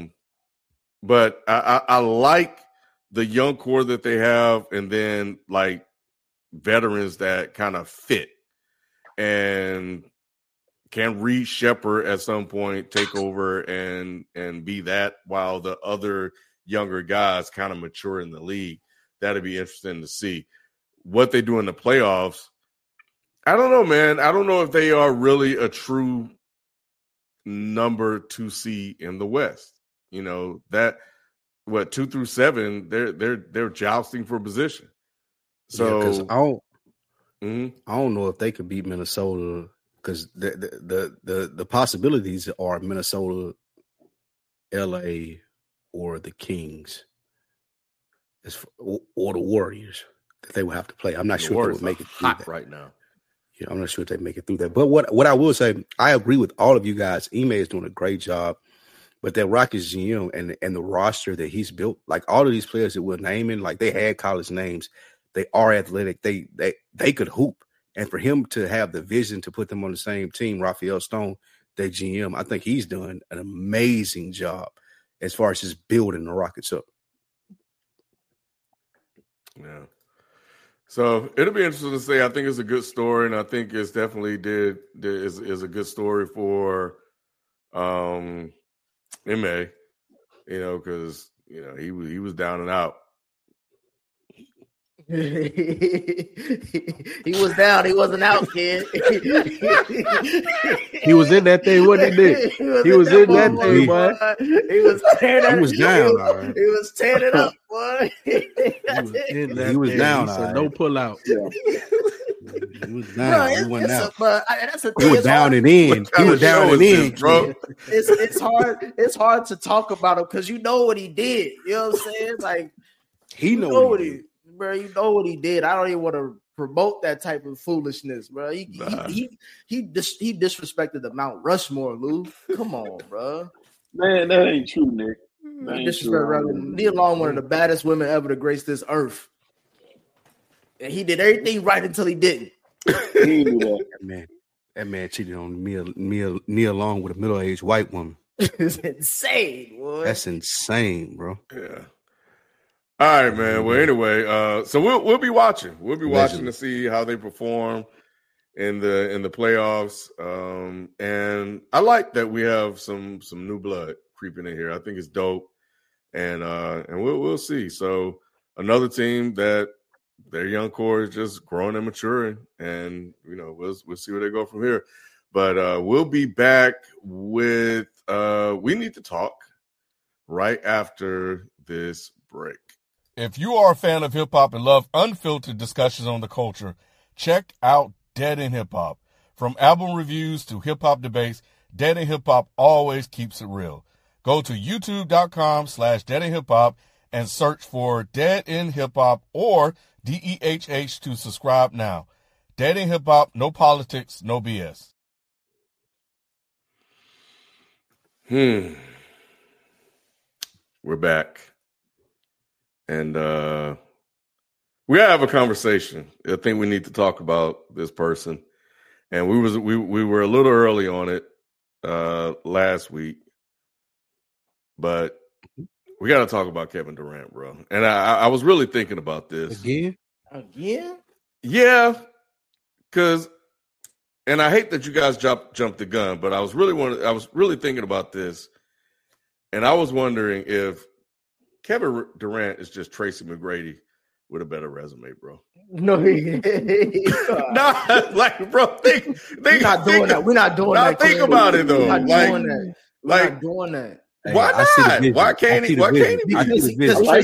I like the young core that they have, and then like veterans that kind of fit. And can Reed Shepard at some point take over and be that while the other younger guys kind of mature in the league? That'd be interesting to see. What they do in the playoffs, I don't know, man. I don't know if they are really a true number 2 seed in the West. 2 through 7, they're jousting for position. So I don't know if they could beat Minnesota because the possibilities are Minnesota, LA, or the Kings, or the Warriors that they would have to play. I'm not sure if they would make it through hot that right now. Yeah, I'm not sure if they make it through that. But what I will say, I agree with all of you guys. Ime is doing a great job. But that Rockets GM and the roster that he's built, like all of these players that we're naming, like they had college names. They are athletic. They could hoop. And for him to have the vision to put them on the same team, Raphael Stone, that GM, I think he's done an amazing job as far as just building the Rockets up. Yeah. So it'll be interesting to see. I think it's a good story, and I think it's definitely is a good story for Ime, because he was down and out. He was down. He wasn't out, kid. He was in that thing, wasn't he, Nick? He was in that thing, boy. He was tearing. He was down, all right. He was tearing it up, boy. He was down. He said, no pull out. Yeah. He was down. He wasn't out. That's a he was down and in. He was down and in, bro. It's hard. It's hard to talk about him because you know what he did. You know what I'm saying? Like he know what he did. Bro, you know what he did. I don't even want to promote that type of foolishness, bro. He disrespected the Mount Rushmore, Lou. Come on, bro. Man, that ain't true, Nick. Nia Long, one of the baddest women ever to grace this earth. And he did everything right until he didn't. He knew that. That man cheated on Nia Long with a middle-aged white woman. It's insane, boy. That's insane, bro. Yeah. All right, man. Well, anyway, so we'll be watching. We'll be watching to see how they perform in the playoffs. And I like that we have some new blood creeping in here. I think it's dope. And we'll see. So another team that their young core is just growing and maturing, and we'll see where they go from here. But we'll be back with We Need to Talk right after this break. If you are a fan of hip-hop and love unfiltered discussions on the culture, check out Dead End Hip Hop. From album reviews to hip-hop debates, Dead End Hip Hop always keeps it real. Go to youtube.com/Dead End Hip Hop and search for Dead End Hip Hop or DEHH to subscribe now. Dead End Hip Hop, no politics, no BS. We're back. And we gotta have a conversation. I think we need to talk about this person. And we were a little early on it last week, but we got to talk about Kevin Durant, bro. And I was really thinking about this again. Yeah, because, and I hate that you guys jumped the gun, but I was really thinking about this, and I was wondering if Kevin Durant is just Tracy McGrady with a better resume, bro. No, bro. We're not doing that. We're not doing that. Think about it though. We're not doing that. We're not doing that. Hey, why not? Why can't he? Because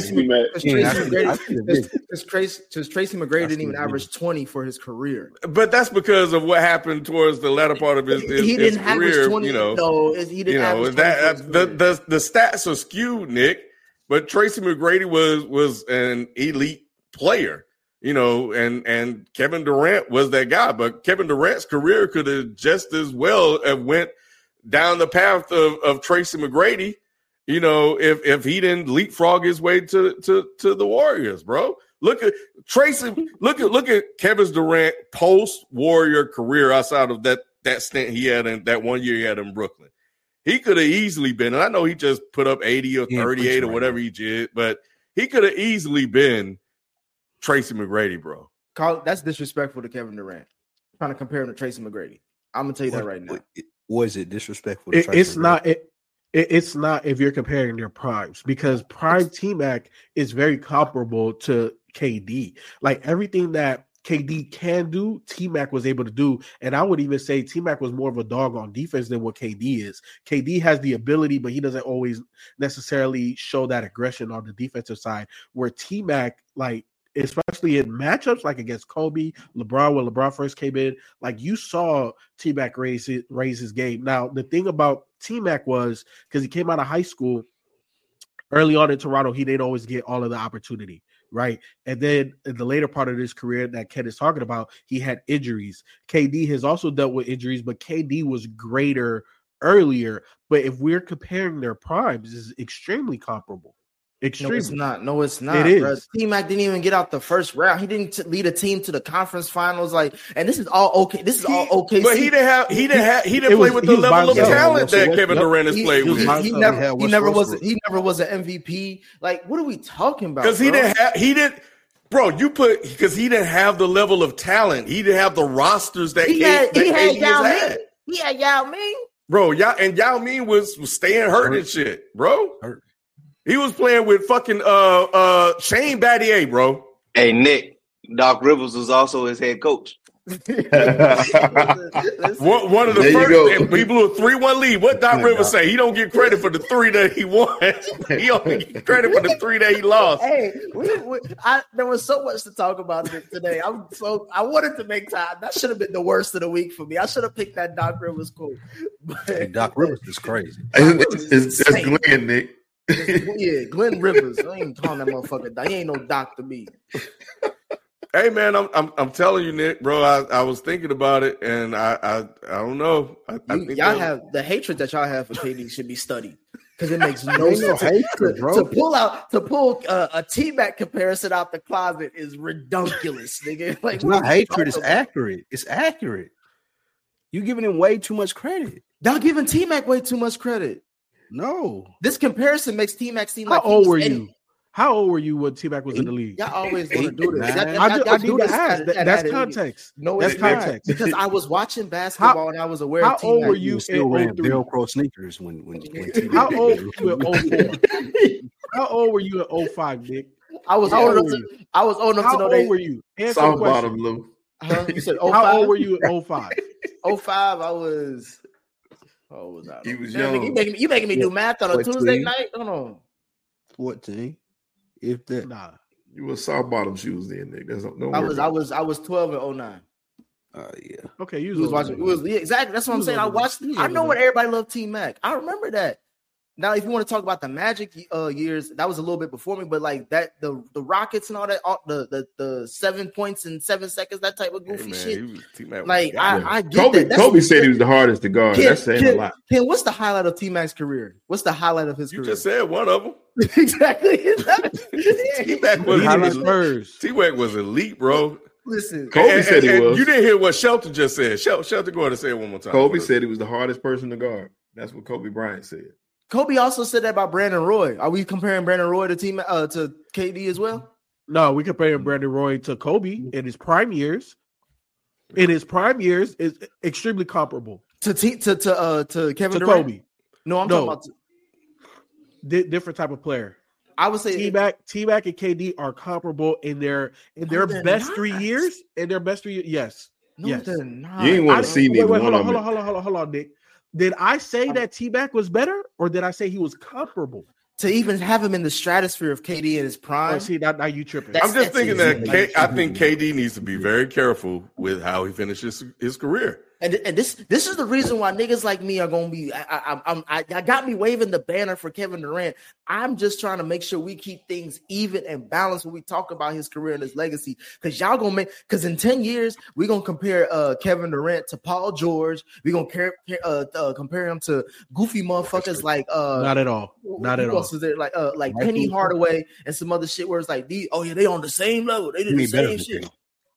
Tracy McGrady didn't even average 20 for his career. But that's because of what happened towards the latter part of his career. He didn't average 20. No, he didn't average 20. The stats are skewed, Nick. But Tracy McGrady was an elite player, and Kevin Durant was that guy. But Kevin Durant's career could have just as well have went down the path of Tracy McGrady, if he didn't leapfrog his way to the Warriors, bro. Look at Tracy. Look at Kevin Durant post-Warrior career outside of that stint he had in that 1 year he had in Brooklyn. He could have easily been, and I know he just put up 80 or 38 or whatever he did, but he could have easily been Tracy McGrady, bro. That's disrespectful to Kevin Durant. Trying to compare him to Tracy McGrady. I'm gonna tell you that right now. Was it disrespectful? It's not. It's not if you're comparing their primes, because prime T-Mac is very comparable to KD. Like everything that KD can do, T-Mac was able to do. And I would even say T-Mac was more of a dog on defense than what KD is. KD has the ability, but he doesn't always necessarily show that aggression on the defensive side, where T-Mac especially in matchups like against Kobe, LeBron, when LeBron first came in, like you saw T-Mac raise his game. Now, the thing about T-Mac was because he came out of high school early on in Toronto, he didn't always get all of the opportunity, right? And then in the later part of his career that Ken is talking about, he had injuries. KD has also dealt with injuries, but KD was greater earlier. But if we're comparing their primes, it's extremely comparable. Extremely. No, it's not. It is. Bro. T-Mac didn't even get out the first round. He didn't lead a team to the conference finals. Like, and this is all okay. This is all okay. But he didn't play with the level of talent that Kevin Durant has played with. He never was an MVP. Like, what are we talking about? Because he didn't have the level of talent. He didn't have the rosters that he had Yao Ming. He had Yao Ming. Bro, Yao Ming was staying hurt and shit, bro. He was playing with fucking Shane Battier, bro. Hey, Nick, Doc Rivers was also his head coach. One of the first, he blew a 3-1 lead. What Doc Rivers say? He don't get credit for the 3 that he won. He only get credit for the 3 that he lost. Hey, there was so much to talk about today. I wanted to make time. That should have been the worst of the week for me. I should have picked that Doc Rivers quote. Hey, Doc Rivers is crazy. It's Glenn, Nick. Yeah, Glenn Rivers. I ain't calling that motherfucker. He ain't no doc to me. Hey man, I'm telling you, Nick, bro. I was thinking about it, and I don't know. I think y'all have the hatred that y'all have for KD should be studied because it makes no sense. To pull a T-Mac comparison out the closet is ridiculous, nigga. Like, it's not hatred. It's accurate. It's accurate. You giving him way too much credit. Y'all giving T-Mac way too much credit. No, this comparison makes T-Mac seem like how old were you? How old were you when T-Mac was in the league? Y'all always want to do this. I do to ask. That's context. No, that's context. Because I was watching basketball and I was aware of T-Mac. How old were you still ran Velcro sneakers when How old were you in 04? How old were you in 05, Nick? I was old enough to know. How old were you? Soft bottom, Lou. You said 05? How old were you in 05? 05, I was. Oh, was I? He was young. You making me do math on a Tuesday night? Hold on. 14. If that. Nah. You were soft bottom shoes then, Nick. I was 12 in 09. Yeah. Okay, you was watching. Exactly. That's what I'm saying. I watched. I know when everybody loved T-Mac. I remember that. Now, if you want to talk about the Magic years, that was a little bit before me, but like that, the Rockets and all that, the 7 points in 7 seconds, that type of goofy shit. Like I get that. Kobe said he was the hardest to guard. That's saying a lot. Ken, what's the highlight of T-Mac's career? What's the highlight of his career? You just said one of them. Exactly. T-Mac was elite, bro. Listen, Kobe said he was. You didn't hear what Shelton just said. Shelton, go ahead and say it one more time. Kobe said he was the hardest person to guard. That's what Kobe Bryant said. Kobe also said that about Brandon Roy. Are we comparing Brandon Roy to KD as well? No, we comparing Brandon Roy to Kobe in his prime years. In his prime years, is extremely comparable to Kevin Durant. Kobe. No, I'm talking about different type of player. I would say T-Mac and KD are comparable in their best 3 years. In their best 3 years, yes. No, yes. they're not. You ain't want to see neither one of them. Hold on, Nick. Did I say that T-Mac was better, or did I say he was comparable? To even have him in the stratosphere of KD in his prime. Oh, see, now you tripping. I'm just thinking that I think KD needs to be very careful with how he finishes his career. And this is the reason why niggas like me are gonna be. I got me waving the banner for Kevin Durant. I'm just trying to make sure we keep things even and balanced when we talk about his career and his legacy. Because y'all gonna because in 10 years we're gonna compare Kevin Durant to Paul George. We're gonna compare him to goofy motherfuckers like not at all. Not at all. Is there? Like Penny Hardaway and some other shit where it's like they on the same level. They did the same shit.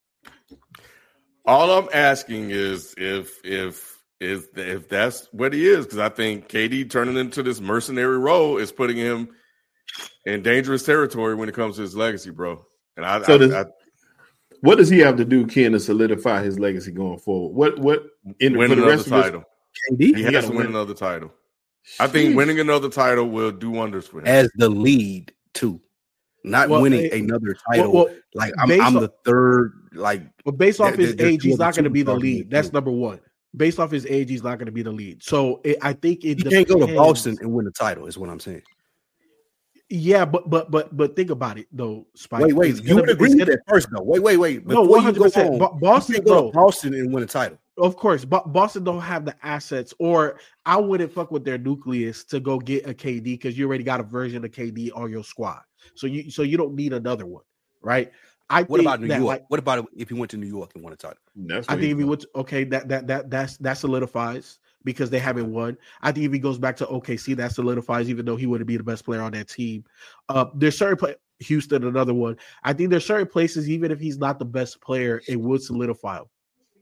All I'm asking is if that's what he is, because I think KD turning into this mercenary role is putting him in dangerous territory when it comes to his legacy, bro. And what does he have to do, Ken, to solidify his legacy going forward? Win another title. He has to win another title. I think winning another title will do wonders for him. As the lead, too. Not winning another title. I'm the third. But based off his age, he's not going to be the lead. That's number one. Based off his age, he's not going to be the lead. So I think he can't go to Boston and win the title. Is what I'm saying. Yeah, but think about it though, Spike. Wait. You would agree with that first though. Wait. No, 100%. Boston go to Boston and win a title. Of course, but Boston don't have the assets, or I wouldn't fuck with their nucleus to go get a KD because you already got a version of KD on your squad. So you don't need another one, right? What about New York? Like, what about if he went to New York and won a title? I think if he went, that solidifies because they haven't won. I think if he goes back to OKC, that solidifies, even though he wouldn't be the best player on that team. There's certain Houston, another one. I think there's certain places, even if he's not the best player, it would solidify him.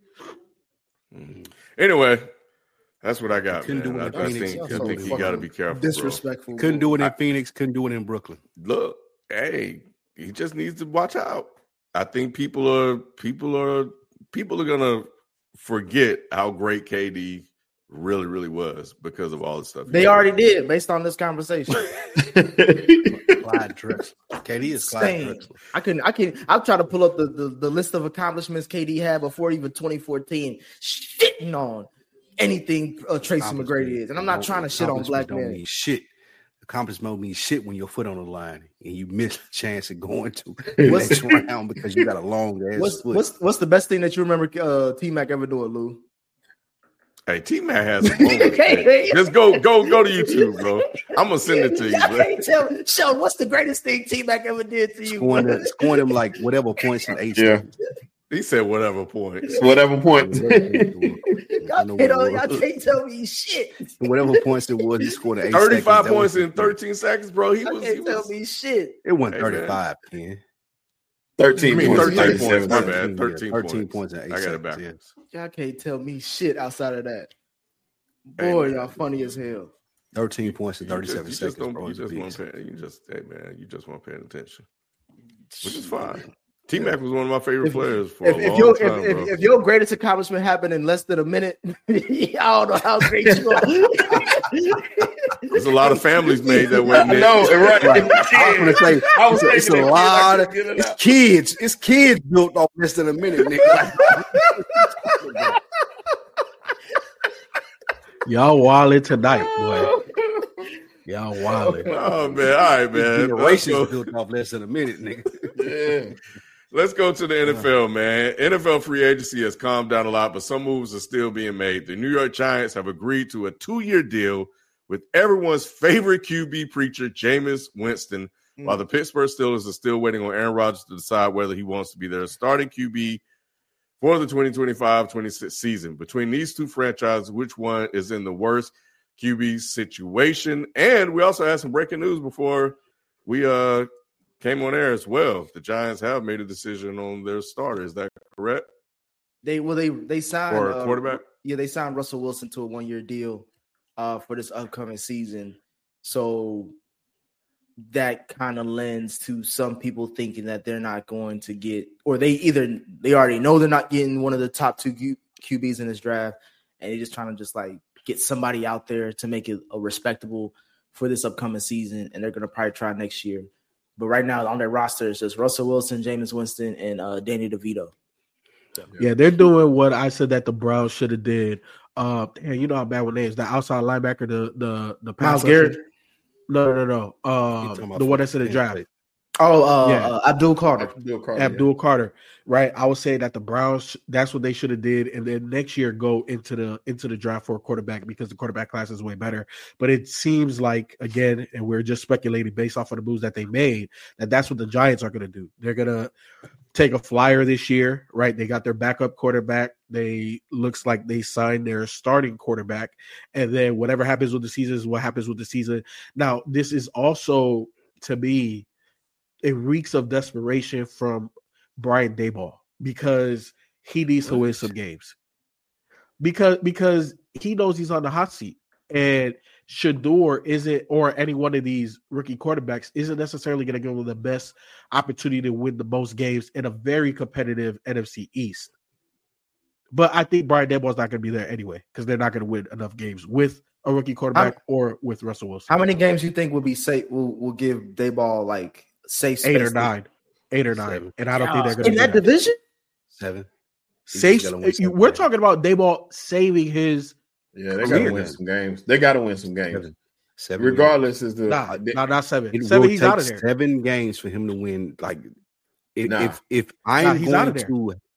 Anyway, that's what I got. Man. I think you got to be careful. Disrespectful. Bro. Couldn't do it in Phoenix. Couldn't do it in Brooklyn. Look, hey, he just needs to watch out. I think people are gonna forget how great KD really was because of all the stuff. They already did based on this conversation. Clyde Drexler. KD is Clyde Drexler. I'll try to pull up the list of accomplishments KD had before even 2014, shitting on anything Tracy McGrady is. And I'm not trying to shit on black men. Shit. Accomplishment means shit when your foot on the line and you miss the chance of going to the next round because you got a long ass foot. What's the best thing that you remember T-Mac ever doing, Lou? Hey, T-Mac has some moments. Just go to YouTube, bro. I'm gonna send it to you. I can't tell. Sean, what's the greatest thing T-Mac ever did to you? Scoring them like whatever points in 8 seconds. He said whatever points. Whatever points. Y'all can't tell me shit. Whatever points it was, he scored 8 35 points in 13 seconds, bro. He tell me shit. It wasn't 35, man. 13 points. My bad. 13 points in 8 seconds. I got it backwards. Y'all can't tell me shit outside of that. Boy, y'all funny as hell. 13 points in 37 seconds. You just weren't paying attention, which is fine. T-Mac was one of my favorite players for a long time, bro. If your greatest accomplishment happened in less than a minute, I don't know how great you are. There's a lot of families made that way. No, right. I was going to say, it's a lot of kids. It's kids built off less than a minute, nigga. Y'all wildin' tonight, boy. Y'all wildin'. Oh man, all right, man. Generations built off less than a minute, nigga. Yeah. Let's go to the NFL, man. NFL free agency has calmed down a lot, but some moves are still being made. The New York Giants have agreed to a 2-year deal with everyone's favorite QB preacher, Jameis Winston, while the Pittsburgh Steelers are still waiting on Aaron Rodgers to decide whether he wants to be their starting QB for the 2025-26 season. Between these two franchises, which one is in the worst QB situation? And we also had some breaking news before we came on air as well. The Giants have made a decision on their starter. Is that correct? They signed or a quarterback. Yeah, they signed Russell Wilson to a 1-year deal for this upcoming season. So that kind of lends to some people thinking that they're not going to get, or they already know they're not getting one of the top 2 QBs in this draft, and they're just trying to get somebody out there to make it a respectable for this upcoming season, and they're going to probably try next year. But right now on their roster, it's just Russell Wilson, Jameis Winston, and Danny DeVito. So, yeah, they're doing what I said that the Browns should have did. And you know how bad with names. The outside linebacker, the Myles Garrett. No. The one that's in the draft. Abdul Carter. Abdul Carter. Right. I would say that the Browns, that's what they should have did, and then next year go into the draft for a quarterback because the quarterback class is way better. But it seems like, again, and we're just speculating based off of the moves that they made, that's what the Giants are going to do. They're going to take a flyer this year, right? They got their backup quarterback. Looks like they signed their starting quarterback, and then whatever happens with the season is what happens with the season. Now, this is also, to me, it reeks of desperation from Brian Daboll because he needs to win some games. Because he knows he's on the hot seat, and Shador isn't, or any one of these rookie quarterbacks isn't necessarily going to give him the best opportunity to win the most games in a very competitive NFC East. But I think Brian Daboll's not going to be there anyway because they're not going to win enough games with a rookie quarterback or with Russell Wilson. How many games you think will be safe? Will give Daboll safe space? 8 or 9. 8 or 9. 7. And I don't think they're going to in that division. 7. Safe. We're talking about Daboll saving his. Yeah, they got to win some games. They got to win some games. Regardless, is the not 7. It 7, will he's take out of there. 7 games for him to win. Like if he's out of there.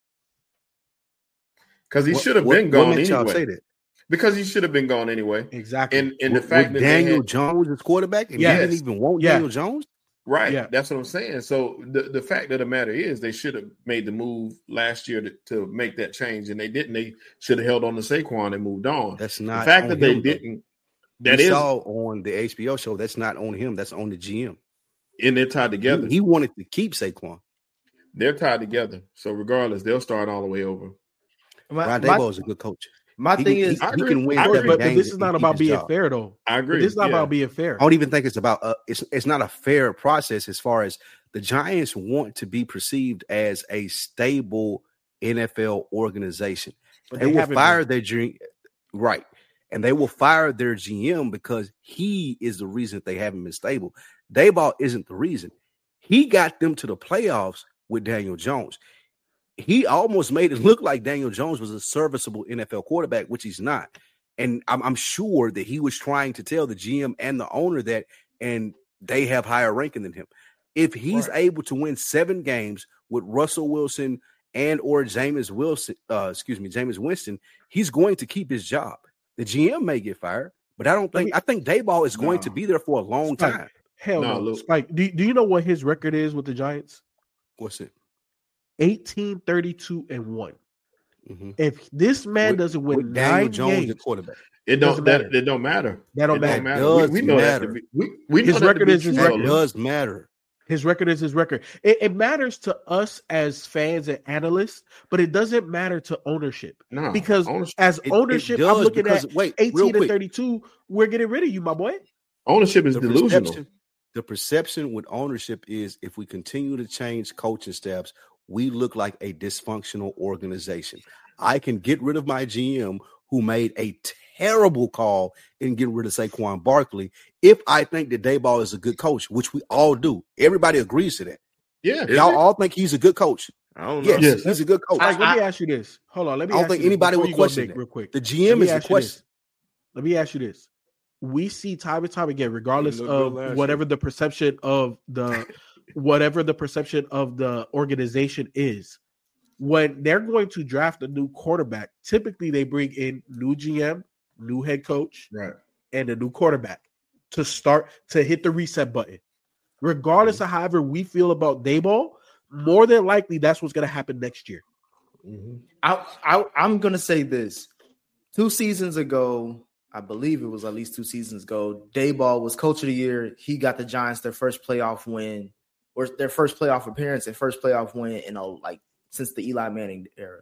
Because he should have been gone anyway. Say that? Because he should have been gone anyway. Exactly. And the fact that Daniel Jones is quarterback and they didn't even want Daniel Jones. Right. Yeah. That's what I'm saying. So the fact of the matter is they should have made the move last year to make that change, and they didn't. They should have held on to Saquon and moved on. That's not the fact that they didn't. That is saw on the HBO show. That's not on him. That's on the GM. And they're tied together. He wanted to keep Saquon. They're tied together. So regardless, they'll start all the way over. Brian Daboll is a good coach. My thing is, he can win. But this is not about being fair, though. I agree. This is not about being fair. I don't even think it's about. It's not a fair process as far as the Giants want to be perceived as a stable NFL organization. But they will fire their GM, right, and they will fire their GM because he is the reason that they haven't been stable. Daboll isn't the reason. He got them to the playoffs with Daniel Jones. He almost made it look like Daniel Jones was a serviceable NFL quarterback, which he's not. And I'm sure that he was trying to tell the GM and the owner that, and they have higher ranking than him. If he's able to win 7 games with Russell Wilson and or Jameis Winston, he's going to keep his job. The GM may get fired, but I think Daboll is going to be there for a long time. Hell no. Spike, do you know what his record is with the Giants? What's it? 18-32-1. Mm-hmm. If this man doesn't win 9 games, the quarterback, it don't matter. That don't matter. We know that. His record is his record. It does matter. His record is his record. It matters to us as fans and analysts, but it doesn't matter to ownership. No, because as ownership, I'm looking at 18-32. We're getting rid of you, my boy. Ownership is delusional. The perception with ownership is if we continue to change coaching staffs, we look like a dysfunctional organization. I can get rid of my GM who made a terrible call in getting rid of Saquon Barkley if I think that Daboll is a good coach, which we all do. Everybody agrees to that. Yeah. Y'all all think he's a good coach. I don't know. Yes, he's a good coach. Let me ask you this. Hold on. I don't think anybody would question that. Real quick. The GM is the question. Let me ask you this. We see time and time again, regardless of whatever the perception of the organization is, when they're going to draft a new quarterback, typically they bring in new GM, new head coach, and a new quarterback to hit the reset button. Regardless of however we feel about Daboll, more than likely that's what's going to happen next year. Mm-hmm. I'm going to say this. 2 seasons ago, I believe it was at least 2 seasons ago, Daboll was coach of the year. He got the Giants their first playoff win, or their first playoff appearance and first playoff win in since the Eli Manning era.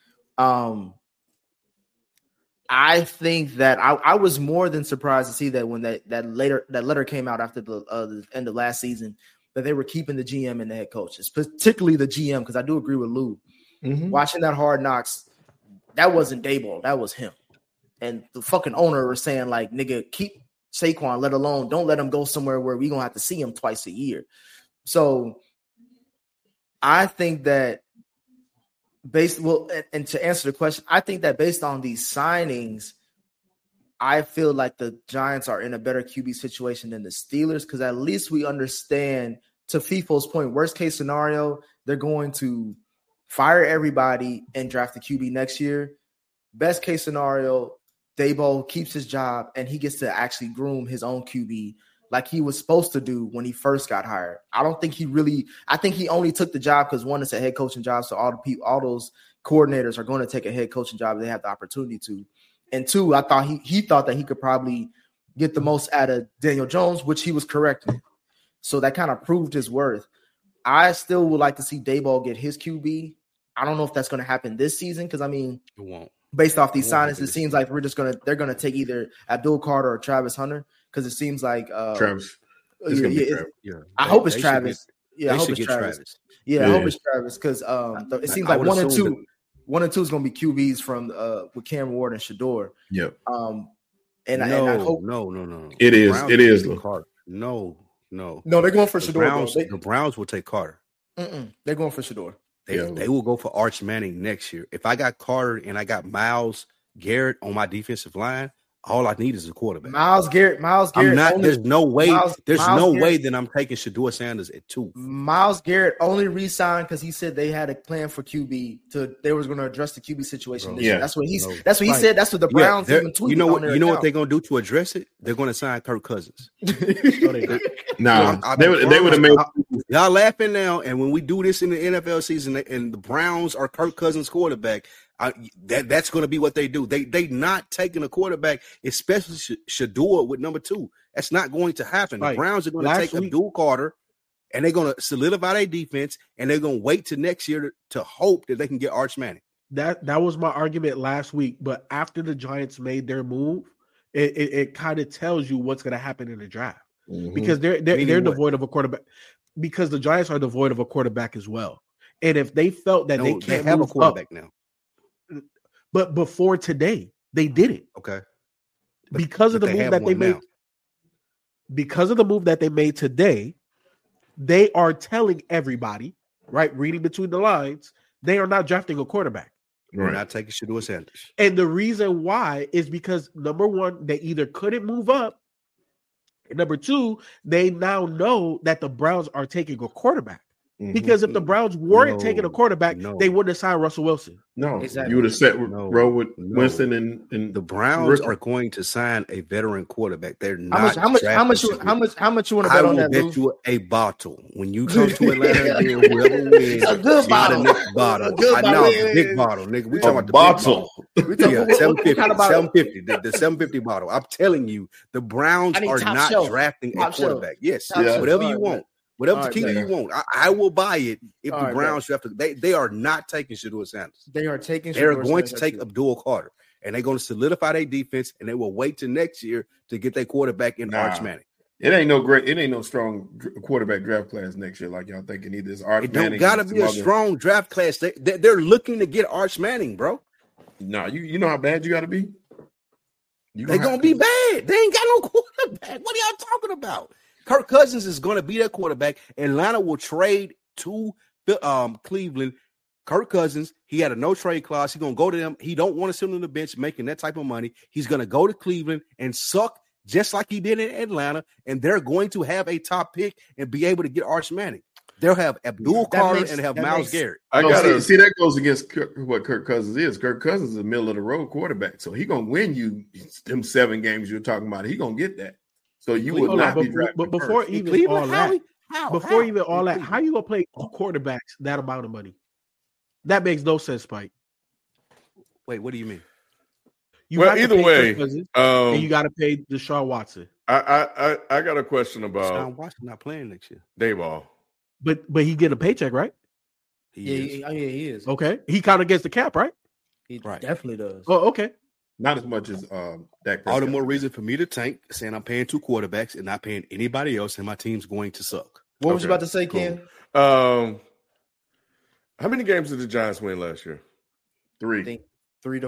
I think that I was more than surprised to see that when that letter came out after the end of last season, that they were keeping the GM and the head coaches, particularly the GM, because I do agree with Lou. Mm-hmm. Watching that Hard Knocks, that wasn't Daboll, that was him. And the fucking owner was saying, like, nigga, keep Saquon, let alone don't let him go somewhere where we're going to have to see him twice a year. So I think that and to answer the question, I think that based on these signings, I feel like the Giants are in a better QB situation than the Steelers, because at least we understand, to FIFO's point, worst case scenario, they're going to fire everybody and draft the QB next year. Best case scenario, Daboll keeps his job and he gets to actually groom his own QB like he was supposed to do when he first got hired. I think he only took the job because, one, it's a head coaching job, so all those coordinators are going to take a head coaching job if they have the opportunity to. And 2, I thought he thought that he could probably get the most out of Daniel Jones, which he was correct in. So that kind of proved his worth. I still would like to see Daboll get his QB. I don't know if that's going to happen this season, because, I mean, it won't. Based off these signings, it seems like they're gonna take either Abdul Carter or Travis Hunter, because it seems like Travis. I hope it's Travis. I hope it's Travis. I hope it's Travis, because it seems like 1 and 2 is gonna be QBs from with Cam Ward and Shador. Yep. And I hope no. It is Carter. No, they're going for Shador. The Browns will take Carter. They're going for Shador. They will go for Arch Manning next year. If I got Carter and I got Myles Garrett on my defensive line, All I need is a quarterback. Myles Garrett. There's no way that I'm taking Shedeur Sanders at 2. Myles Garrett only re-signed because he said they had a plan for QB. They was going to address the QB situation this year. That's what he said. That's what the Browns even tweeted. You know what they're going to do to address it? They're going to sign Kirk Cousins. No, they would have made. Y'all laughing now, and when we do this in the NFL season, and the Browns are Kirk Cousins quarterback, that's going to be what they do. They not taking a quarterback, especially Shedeur with number 2. That's not going to happen. The Browns are going to take Abdul Carter, and they're going to solidify their defense, and they're going to wait to next year to hope that they can get Arch Manning. That was my argument last week, but after the Giants made their move, it kind of tells you what's going to happen in the draft because they're devoid of a quarterback. Because the Giants are devoid of a quarterback as well, and if they felt that they can't have a quarterback now. But before today, they did it. Okay. Because of the move that they made. Because of the move that they made today, they are telling everybody, right, reading between the lines, they are not drafting a quarterback. They're not taking Shedeur Sanders. And the reason why is because, number one, they either couldn't move up, and number 2, they now know that the Browns are taking a quarterback. Because if the Browns weren't taking a quarterback, they wouldn't have signed Russell Wilson. No, exactly. You would have set row with Winston and the Browns are going to sign a veteran quarterback. They're not. How much you want to bet on that? I will bet you a bottle when you come to Atlanta. Whoever wins, a good bottle. I know, big bottle, nigga. We talking about the bottle. Yeah, 750. The 750 bottle. I'm telling you, the Browns are not drafting a quarterback. Yes, whatever you want. Whatever tequila you want, I will buy it if the Browns draft. They are not taking Shedeur Sanders. They are taking. They're going to take Abdul Carter, and they're going to solidify their defense, and they will wait till next year to get their quarterback in Arch Manning. It ain't no strong quarterback draft class next year like y'all thinking either. It's Arch Manning. It don't gotta be a strong draft class. They're looking to get Arch Manning, bro. No, you know how bad you got to be. They're gonna be bad. They ain't got no quarterback. What are y'all talking about? Kirk Cousins is going to be their quarterback. Atlanta will trade to Cleveland. Kirk Cousins, he had a no-trade clause. He's going to go to them. He don't want to sit on the bench making that type of money. He's going to go to Cleveland and suck just like he did in Atlanta, and they're going to have a top pick and be able to get Arch Manning. They'll have Abdul Carter and have Myles Garrett. See, that goes against what Kirk Cousins is. Kirk Cousins is a middle-of-the-road quarterback, so he's going to win you them 7 games you're talking about. He's going to get that. So you would not be drafted. But before even all that, how you gonna play quarterbacks that amount of money? That makes no sense, Spike. Wait, what do you mean? Either way, and you got to pay Deshaun Watson. I got a question about Deshaun Watson not playing next year. Dayball, but he get a paycheck, right? He is. Okay, he kind of gets the cap, right? He definitely does. Oh, okay. Not as much as Dak Prescott. All the more reason for me to tank, saying I'm paying 2 quarterbacks and not paying anybody else, and my team's going to suck. What was you about to say, Ken? How many games did the Giants win last year? 3. 3.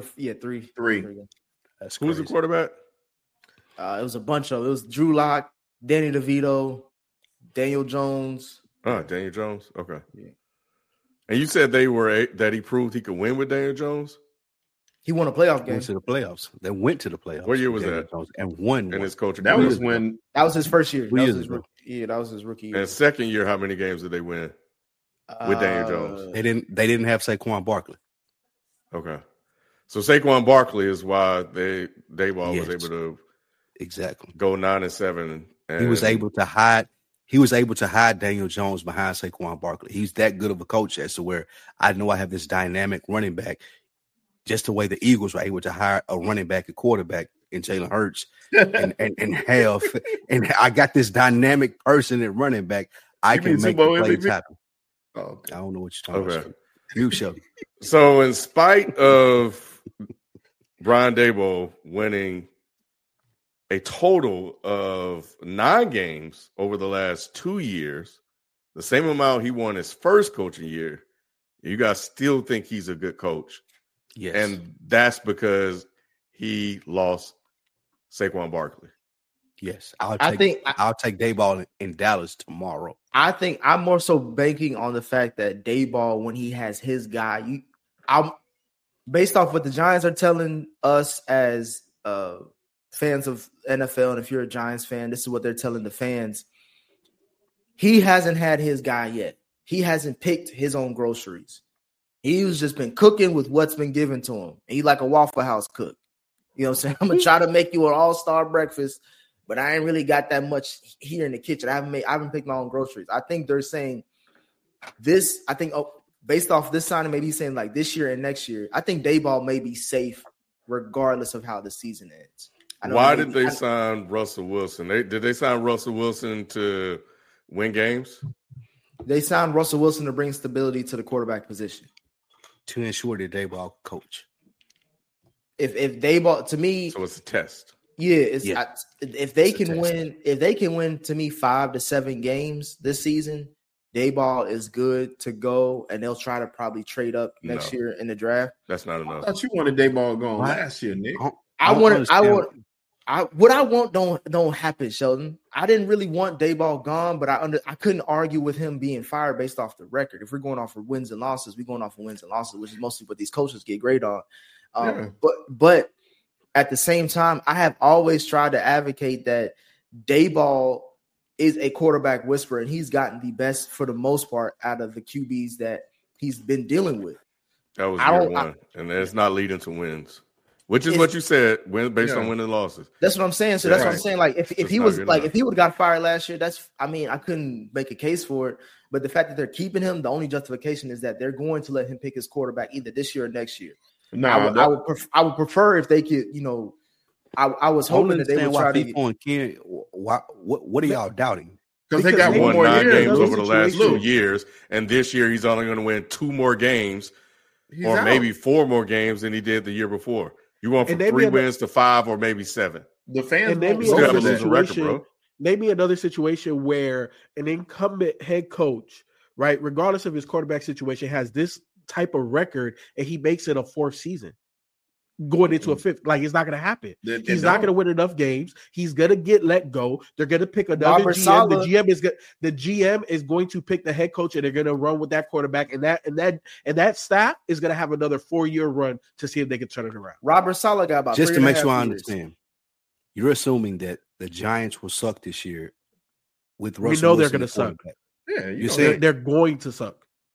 That's who's the quarterback? It was a bunch of. It was Drew Lock, Danny DeVito, Daniel Jones. Daniel Jones. Okay. Yeah. And you said that he proved he could win with Daniel Jones. He won a playoff game. Went to the playoffs. They went to the playoffs. What year was that? And won. And his coach. That was when. That was his first year. That was his rookie year. And second year, how many games did they win with Daniel Jones? They didn't have Saquon Barkley. Okay, so Saquon Barkley is why Dayball was able to go 9-7. And he was able to hide. He was able to hide Daniel Jones behind Saquon Barkley. He's that good of a coach as to where I know I have this dynamic running back. Just the way the Eagles were able to hire a running back and quarterback in Jalen Hurts and have, and I got this dynamic person at running back. I can make the plays happen. Oh, okay. I don't know what you're talking about. You show. So, in spite of Brian Daboll winning a total of 9 games over the last 2 years, the same amount he won his first coaching year, you guys still think he's a good coach. Yes. And that's because he lost Saquon Barkley. Yes. I'll take Dayball in Dallas tomorrow. I think I'm more so banking on the fact that Dayball, when he has his guy, I'm based off what the Giants are telling us as fans of NFL, and if you're a Giants fan, this is what they're telling the fans. He hasn't had his guy yet. He hasn't picked his own groceries. He's just been cooking with what's been given to him. He like a Waffle House cook. You know what I'm saying? I'm going to try to make you an all-star breakfast, but I ain't really got that much here in the kitchen. I haven't picked my own groceries. I think they're saying this. I think based off this signing, maybe he's saying like this year and next year. I think Daboll may be safe regardless of how the season ends. Why did they sign Russell Wilson? Did they sign Russell Wilson to win games? They signed Russell Wilson to bring stability to the quarterback position. To ensure that Daboll coach. If Daboll, to me, so it's a test. Yeah, if they can win to me 5 to 7 games this season, Daboll is good to go, and they'll try to probably trade up next year in the draft. That's not enough. I thought you wanted Daboll going last year, Nick. What I want don't happen, Sheldon. I didn't really want Daboll gone, but I couldn't argue with him being fired based off the record. If we're going off of wins and losses, we're going off of wins and losses, which is mostly what these coaches get graded on. But at the same time, I have always tried to advocate that Daboll is a quarterback whisperer, and he's gotten the best for the most part out of the QBs that he's been dealing with. That was year one, and it's not leading to wins, which is what you said. Based on winning losses. That's what I'm saying. So that's what I'm saying. Like if he was like if he would have got fired last year, I couldn't make a case for it. But the fact that they're keeping him, the only justification is that they're going to let him pick his quarterback either this year or next year. No, I would prefer if they could, I was hoping that they would try to. What are y'all doubting? Because they got won 9 games over the last 2 years, and this year he's only going to win 2 more games, maybe 4 more games than he did the year before. You want from 3 wins to 5 or maybe 7. The fans maybe another situation where an incumbent head coach, right, regardless of his quarterback situation, has this type of record and he makes it a 4th season going into a 5th. Like, it's not going to happen. He's not going to win enough games. He's going to get let go. They're going to pick another GM. The GM is going to pick the head coach, and they're going to run with that quarterback, and that staff is going to have another 4-year run to see if they can turn it around. Robert Saleh got about just to make sure I understand. You're assuming that the Giants will suck this year with Russell We know they're going to suck. Yeah, you're saying they're going to suck.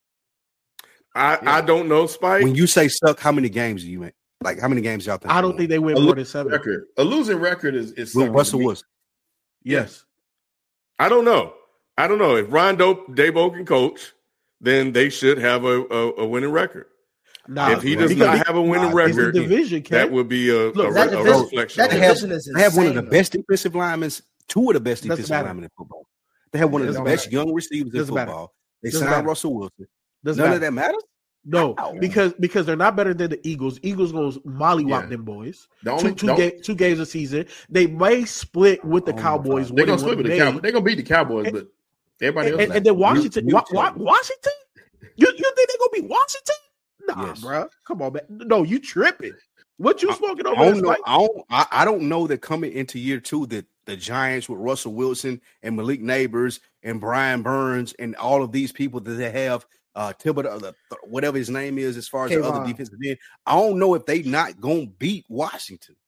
I don't know, Spike. When you say suck, how many games do you mean? Like, how many games y'all think? I don't think they win more than 7. A losing record is with Russell Wilson. Yes. I don't know. If Ron Daboll can coach, then they should have a winning record. If he does not have a winning record, that would be a reflection. They have one of the best defensive linemen, 2 of the best defensive linemen in football. They have one of the best young receivers in football. They signed Russell Wilson. None of that matters? No, because they're not better than the Eagles. Eagles goes mollywop them boys. Two games a season. They may split with the Cowboys. They're gonna split with the Cowboys. They're gonna beat the Cowboys, but everybody else. And then Washington. Washington? You think they're gonna beat Washington? Nah, bro. Come on, man. No, you tripping. What you smoking over? I don't know that coming into year 2 that the Giants with Russell Wilson and Malik Neighbors and Brian Burns and all of these people that they have. Thibodeau, whatever his name is, as far as the other defensive end, I don't know if they not gonna beat Washington.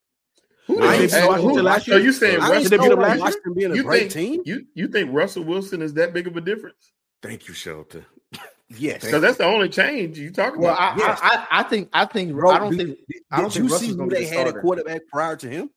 You saying Washington being a great team? You think Russell Wilson is that big of a difference? Thank you, Shelton. Yes, because that's the only change you talk about. I think. Bro, I don't think. Did you see who they had a quarterback prior to him?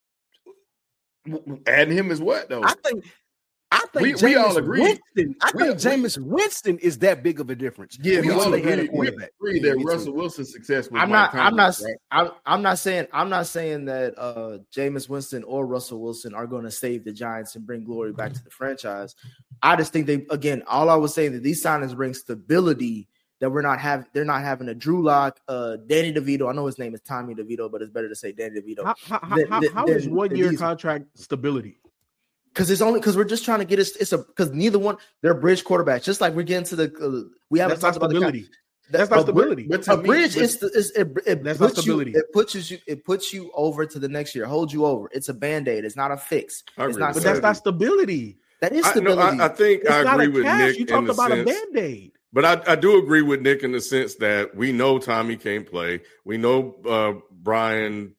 Adding him is what though? I think we all agree. Jameis Winston is that big of a difference. Yeah, we all agree that Russell Wilson's success was I'm not saying that Jameis Winston or Russell Wilson are going to save the Giants and bring glory back to the franchise. I just think all I was saying that these signings bring stability that they're not having a Drew Lock, Danny DeVito. I know his name is Tommy DeVito, but it's better to say Danny DeVito. How is 1-year contract stability? Because we're just trying to get because neither one they're bridge quarterbacks. Just like we're getting to the we haven't talked about stability. That's not stability. A bridge is that's not stability. It puts you over to the next year, holds you over. It's a Band-Aid. It's not a fix. But that's not stability. That is stability. I think I agree with Nick. You talked about a Band-Aid. But I do agree with Nick in the sense that we know Tommy can't play. We know Brian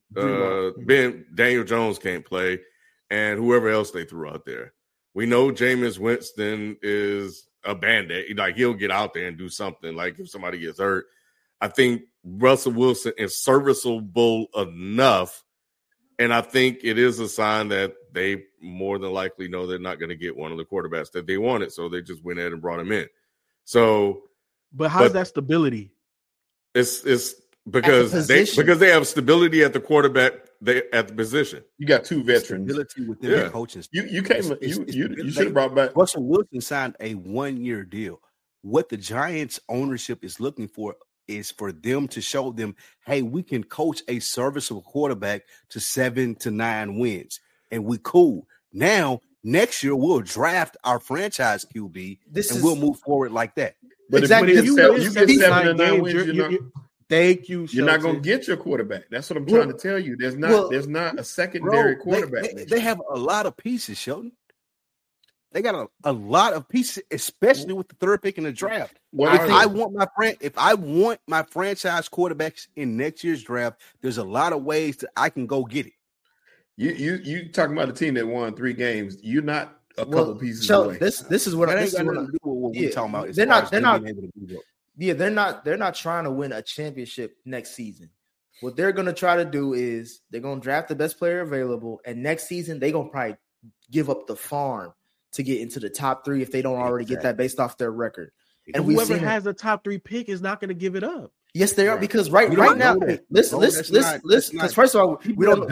Daniel Jones can't play, and whoever else they threw out there. We know Jameis Winston is a Band-Aid. Like, he'll get out there and do something, like if somebody gets hurt. I think Russell Wilson is serviceable enough, and I think it is a sign that they more than likely know they're not going to get one of the quarterbacks that they wanted, so they just went ahead and brought him in. So, but how's that stability? It's because they have stability at the quarterback, at the position. You got two veterans. Stability within their coaches. You should have brought back. Russell Wilson signed a 1-year deal. What the Giants ownership is looking for is for them to show them, hey, we can coach a serviceable quarterback to 7 to 9 wins, and we cool. Now, next year we'll draft our franchise QB, we'll move forward like that. But exactly. If you get 7 to 9 wins, thank you. You're not going to get your quarterback. That's what I'm trying to tell you. There's not a secondary quarterback. They have a lot of pieces, Sheldon. They got a lot of pieces, especially with the 3rd pick in the draft. If I want my franchise quarterbacks in next year's draft, there's a lot of ways that I can go get it. You talking about a team that won 3 games? You're not a couple pieces away. This is what that ain't got nothing to do with what we're talking about. They're not trying to win a championship next season. What they're going to try to do is they're going to draft the best player available, and next season they're going to probably give up the farm to get into the top 3 if they don't already get that based off their record. And whoever has the top 3 pick is not going to give it up. Yes, they are, because right now, listen. Because first of all, we don't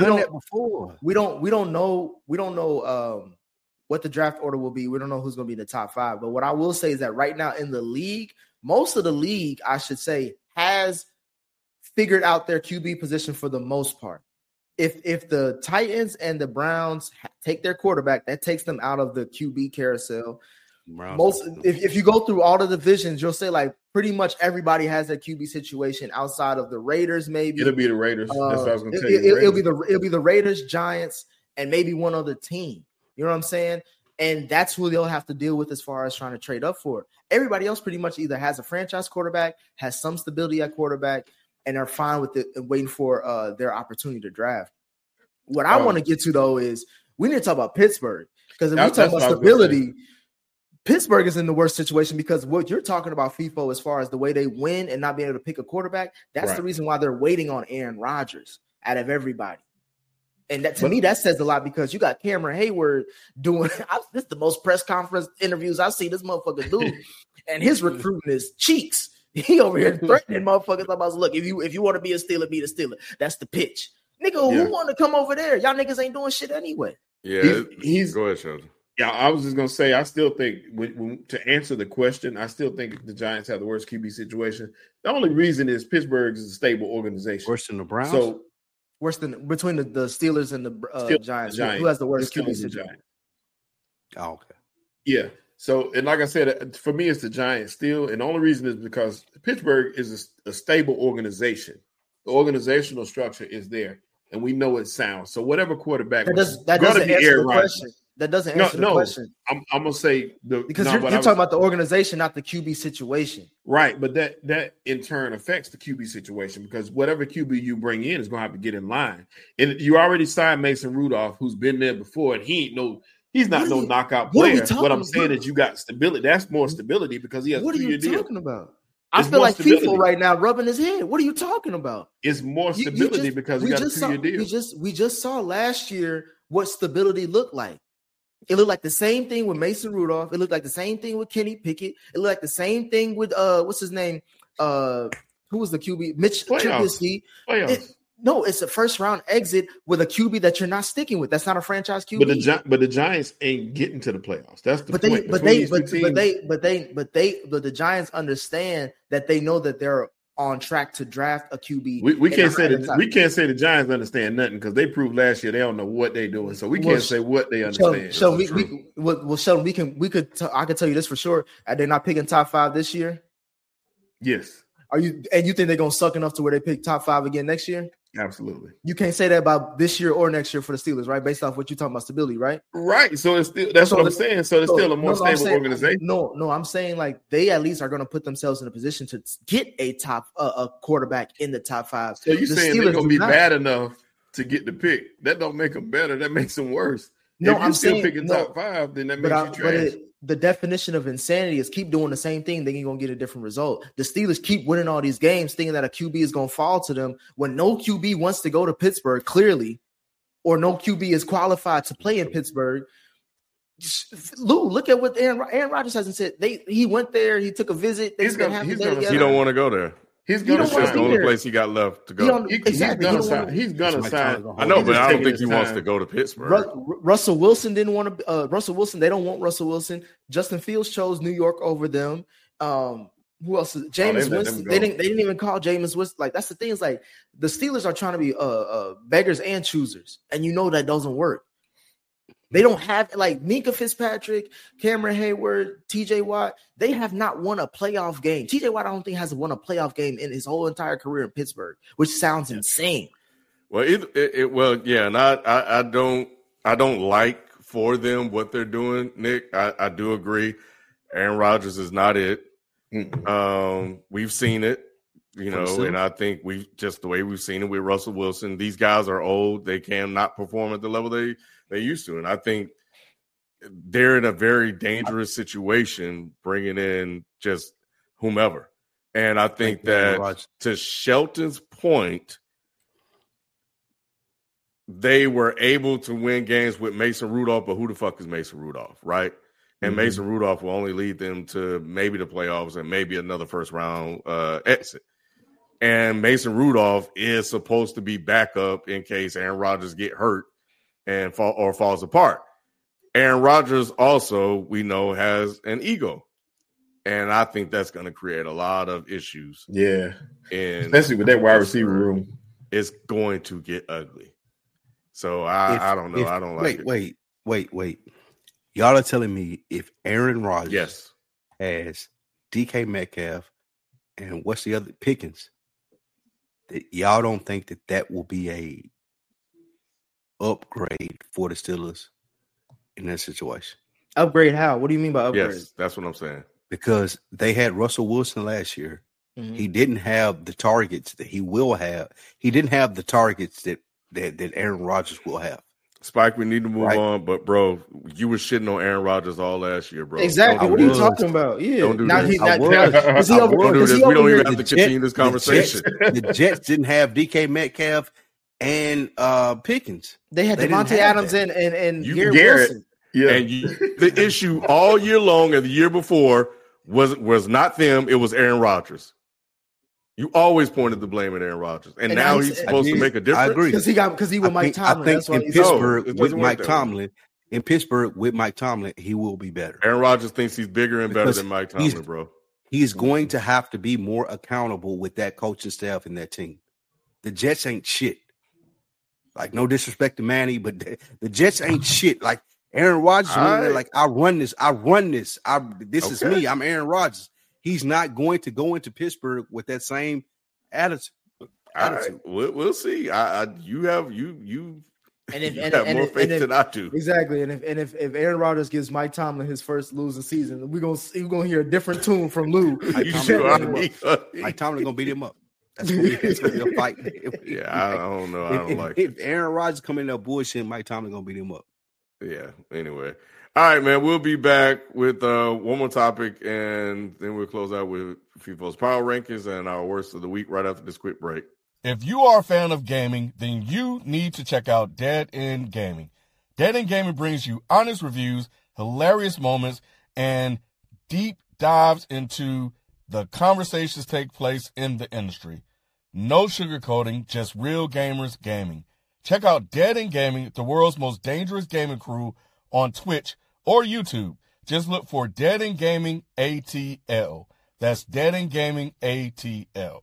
know what the draft order will be. We don't know who's going to be in the top 5. But what I will say is that right now in the league, most of the league, I should say, has figured out their QB position for the most part. If the Titans and the Browns take their quarterback, that takes them out of the QB carousel. If you go through all the divisions, you'll say like pretty much everybody has a QB situation outside of the Raiders. Maybe it'll be the Raiders. That's what I was going to tell you. It'll be the Raiders, Giants, and maybe one other team. You know what I'm saying? And that's who they'll have to deal with as far as trying to trade up for. Everybody else pretty much either has a franchise quarterback, has some stability at quarterback, and are fine with it and waiting for their opportunity to draft. What I want to get to, though, is we need to talk about Pittsburgh, because if we talk about stability, Pittsburgh is in the worst situation, because what you're talking about, FIFO, as far as the way they win and not being able to pick a quarterback, that's the reason why they're waiting on Aaron Rodgers out of everybody. And that, to me, that says a lot, because you got Cameron Hayward doing this is the most press conference interviews I've seen this motherfucker do, and his recruiting is cheeks. He over here threatening motherfuckers about, look, if you want to be a Steeler, be the Steeler. That's the pitch. Nigga, who want to come over there? Y'all niggas ain't doing shit anyway. Yeah, he's go ahead, Sheldon. Yeah, I was just gonna say, I still think to answer the question, I still think the Giants have the worst QB situation. The only reason is Pittsburgh is a stable organization. Worse than the Browns. So worse than between the Steelers and the Giants. Who has the worst QB situation? Oh, okay. Yeah. So, and like I said, for me, it's the Giants still. And the only reason is because Pittsburgh is a stable organization. The organizational structure is there, and we know it's sound. So whatever quarterback that doesn't answer the question. That doesn't answer the question. I'm gonna say because you're talking about the organization, not the QB situation. Right, but that in turn affects the QB situation, because whatever QB you bring in is gonna have to get in line. And you already signed Mason Rudolph, who's been there before, and he's not no knockout player. What I'm saying is you got stability. That's more stability, because he has a 2-year deal. What are you talking about? I feel like FIFA right now rubbing his head. What are you talking about? It's more stability because he got a 2-year deal. We just saw last year what stability looked like. It looked like the same thing with Mason Rudolph. It looked like the same thing with Kenny Pickett. It looked like the same thing with what's his name? Who was the QB? Mitch Trubisky. No, it's a first round exit with a QB that you're not sticking with. That's not a franchise QB. But the Giants ain't getting to the playoffs. That's the point. But the Giants understand that they know that they're on track to draft a QB. We can't say the Giants understand nothing, because they proved last year they don't know what they're doing. So we can't say what they understand. Sheldon, I can tell you this for sure. They're not picking top 5 this year. Yes. You think they're gonna suck enough to where they pick top 5 again next year? Absolutely. You can't say that about this year or next year for the Steelers, right? Based off what you're talking about stability, right? Right. So it's still, that's what I'm saying. So it's still a more stable organization. No, I'm saying like they at least are going to put themselves in a position to get a top a quarterback in the top 5. So you're saying they're going to be bad enough to get the pick. That don't make them better. That makes them worse. No, if you're I'm still saying, picking no, top 5, then that makes you trash. The definition of insanity is keep doing the same thing, then you're going to get a different result. The Steelers keep winning all these games thinking that a QB is going to fall to them when no QB wants to go to Pittsburgh, clearly, or no QB is qualified to play in Pittsburgh. Lou, look at what Aaron Rodgers hasn't said. He went there, he took a visit. He don't want to go there. He's gonna sign. That's the only place he got left to go. He's gonna sign. I know, but I don't think he wants to go to Pittsburgh. Russell Wilson didn't want to. Russell Wilson, they don't want Russell Wilson. Justin Fields chose New York over them. Who else? Jameis Winston. They didn't even call Jameis Winston. Like, that's the thing. Is like the Steelers are trying to be beggars and choosers, and you know that doesn't work. They don't have like Minka Fitzpatrick, Cameron Hayward, TJ Watt. They have not won a playoff game. TJ Watt, I don't think, has won a playoff game in his whole entire career in Pittsburgh, which sounds insane. Well, and I don't like for them what they're doing, Nick. I do agree. Aaron Rodgers is not it. We've seen it, and I think the way we've seen it with Russell Wilson. These guys are old; they cannot perform at the level they used to, and I think they're in a very dangerous situation bringing in just whomever. And I think that to Shelton's point, they were able to win games with Mason Rudolph, but who the fuck is Mason Rudolph, right? And Mason Rudolph will only lead them to maybe the playoffs and maybe another first round exit. And Mason Rudolph is supposed to be backup in case Aaron Rodgers get hurt and falls apart. Aaron Rodgers also, we know, has an ego. And I think that's going to create a lot of issues. Yeah. Especially with that wide receiver room. It's going to get ugly. So I don't know. I don't like it. Wait. Y'all are telling me if Aaron Rodgers has DK Metcalf and what's the other Pickens, that y'all don't think that will be a upgrade for the Steelers in that situation? Upgrade how? What do you mean by upgrade? Yes, that's what I'm saying. Because they had Russell Wilson last year. Mm-hmm. He didn't have the targets that he will have. He didn't have the targets that Aaron Rodgers will have. Spike, we need to move on, but bro, you were shitting onAaron Rodgers all last year, bro. Exactly. What are you talking about? Yeah. Don't do this. Don't do this. We don't even have to continue this conversation. The Jets didn't have DK Metcalf and Pickens. They had Devontae Adams and Garrett Wilson. Yeah. And the issue all year long and the year before was not them. It was Aaron Rodgers. You always pointed the blame at Aaron Rodgers, and now he's supposed to make a difference. I agree because he with Mike Tomlin. I think in Pittsburgh with Mike Tomlin, he will be better. Aaron Rodgers thinks he's bigger and better than Mike Tomlin, bro. He's going to have to be more accountable with that coaching staff and that team. The Jets ain't shit. Like, no disrespect to Manny, but the Jets ain't shit. Like Aaron Rodgers, like I run this. This is me. I'm Aaron Rodgers. He's not going to go into Pittsburgh with that same attitude. Right. We'll see. You have more faith than I do. Exactly. And if Aaron Rodgers gives Mike Tomlin his first losing season, we're gonna hear a different tune from Lou. Mike Tomlin gonna beat him up. That's gonna be a fight. Yeah, I don't know. I don't like it. If Aaron Rodgers come in there bullshit, Mike Tomlin gonna beat him up. Yeah. Anyway. All right, man. We'll be back with one more topic, and then we'll close out with FIFO's Power Rankings and our worst of the week right after this quick break. If you are a fan of gaming, then you need to check out Dead End Gaming. Dead End Gaming brings you honest reviews, hilarious moments, and deep dives into the conversations take place in the industry. No sugarcoating, just real gamers gaming. Check out Dead End Gaming, the world's most dangerous gaming crew, on Twitch or YouTube. Just look for Dead End Gaming ATL. That's Dead End Gaming ATL.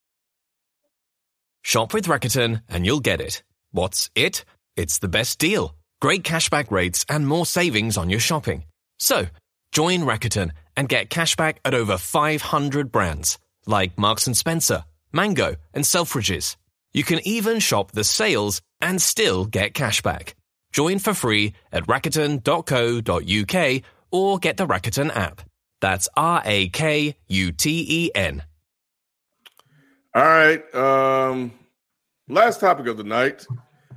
Shop with Rakuten and you'll get it. What's it? It's the best deal. Great cashback rates and more savings on your shopping. So, join Rakuten and get cashback at over 500 brands like Marks & Spencer, Mango, and Selfridges. You can even shop the sales and still get cashback. Join for free at Rakuten.co.uk or get the Rakuten app. That's RAKUTEN. All right. Last topic of the night.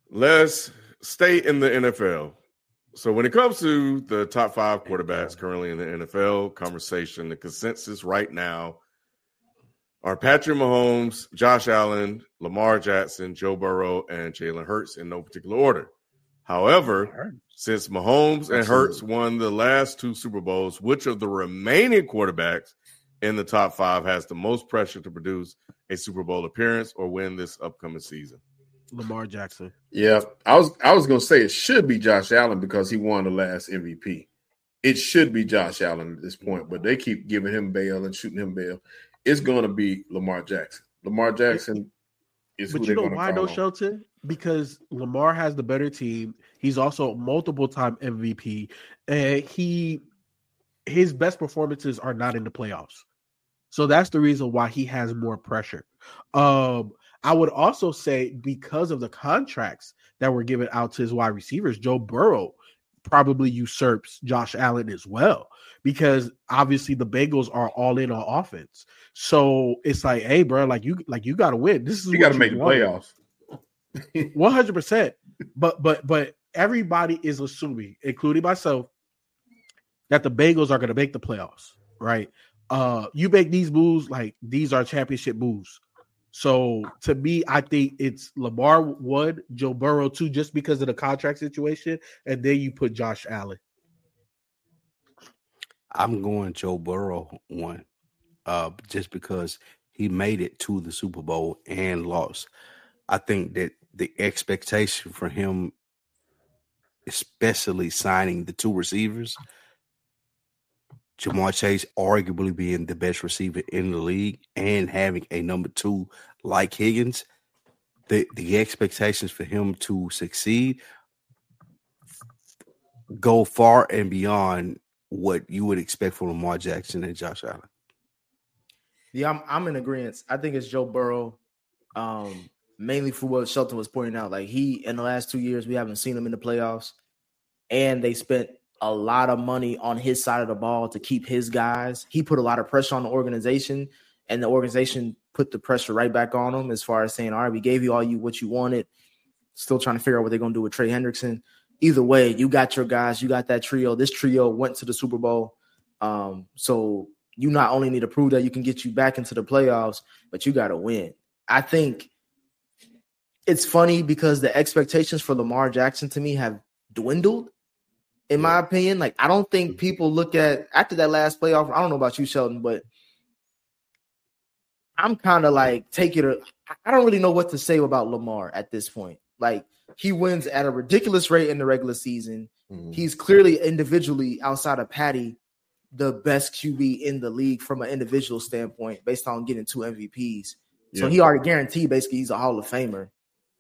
let's stay in the NFL. So when it comes to the top 5 quarterbacks currently in the NFL conversation, the consensus right now are Patrick Mahomes, Josh Allen, Lamar Jackson, Joe Burrow, and Jalen Hurts in no particular order. However, since Mahomes and Hurts won the last 2 Super Bowls, which of the remaining quarterbacks in the top 5 has the most pressure to produce a Super Bowl appearance or win this upcoming season? Lamar Jackson. Yeah, I was going to say it should be Josh Allen because he won the last MVP. It should be Josh Allen at this point, but they keep giving him bail and shooting him bail. It's going to be Lamar Jackson. Lamar Jackson is who they're going to follow. But you know why, though, Shelton? Because Lamar has the better team. He's also multiple-time MVP, and his best performances are not in the playoffs. So that's the reason why he has more pressure. I would also say because of the contracts that were given out to his wide receivers, Joe Burrow probably usurps Josh Allen as well, because obviously the Bengals are all in on offense. So it's like, hey, bro, you got to win. This is you got to make the playoffs. 100%. But everybody is assuming, including myself, that the Bengals are going to make the playoffs, right? You make these moves, like these are championship moves. So to me, I think it's Lamar 1, Joe Burrow 2, just because of the contract situation, and then you put Josh Allen. I'm going Joe Burrow 1, just because he made it to the Super Bowl and lost. I think that the expectation for him, especially signing the 2 receivers, Jamar Chase arguably being the best receiver in the league and having a number 2 like Higgins, the expectations for him to succeed go far and beyond what you would expect from Lamar Jackson and Josh Allen. Yeah, I'm in agreement. I think it's Joe Burrow, mainly for what Shelton was pointing out. Like in the last 2 years, we haven't seen him in the playoffs, and they spent a lot of money on his side of the ball to keep his guys. He put a lot of pressure on the organization, and the organization put the pressure right back on him as far as saying, all right, we gave you what you wanted. Still trying to figure out what they're going to do with Trey Hendrickson. Either way, you got your guys, you got that trio. This trio went to the Super Bowl. So you not only need to prove that you can get you back into the playoffs, but you got to win. I think it's funny because the expectations for Lamar Jackson to me have dwindled. In my opinion, like I don't think people look at after that last playoff. I don't know about you, Sheldon, but I'm kind of like I don't really know what to say about Lamar at this point. Like he wins at a ridiculous rate in the regular season. Mm-hmm. He's clearly individually outside of Patty, the best QB in the league from an individual standpoint, based on getting 2 MVPs. Yeah. So he already guaranteed basically he's a Hall of Famer.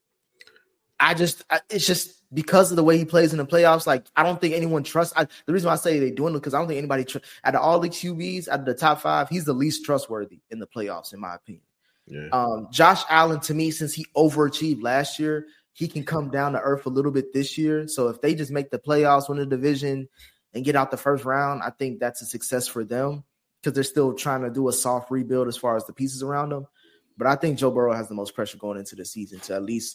It's just because of the way he plays in the playoffs. Like, I don't think anyone trusts. The reason why I say they doing it because I don't think anybody out of all the QBs, out of the top 5, he's the least trustworthy in the playoffs, in my opinion. Yeah. Josh Allen, to me, since he overachieved last year, he can come down to earth a little bit this year. So if they just make the playoffs, win the division, and get out the first round, I think that's a success for them because they're still trying to do a soft rebuild as far as the pieces around them. But I think Joe Burrow has the most pressure going into the season to at least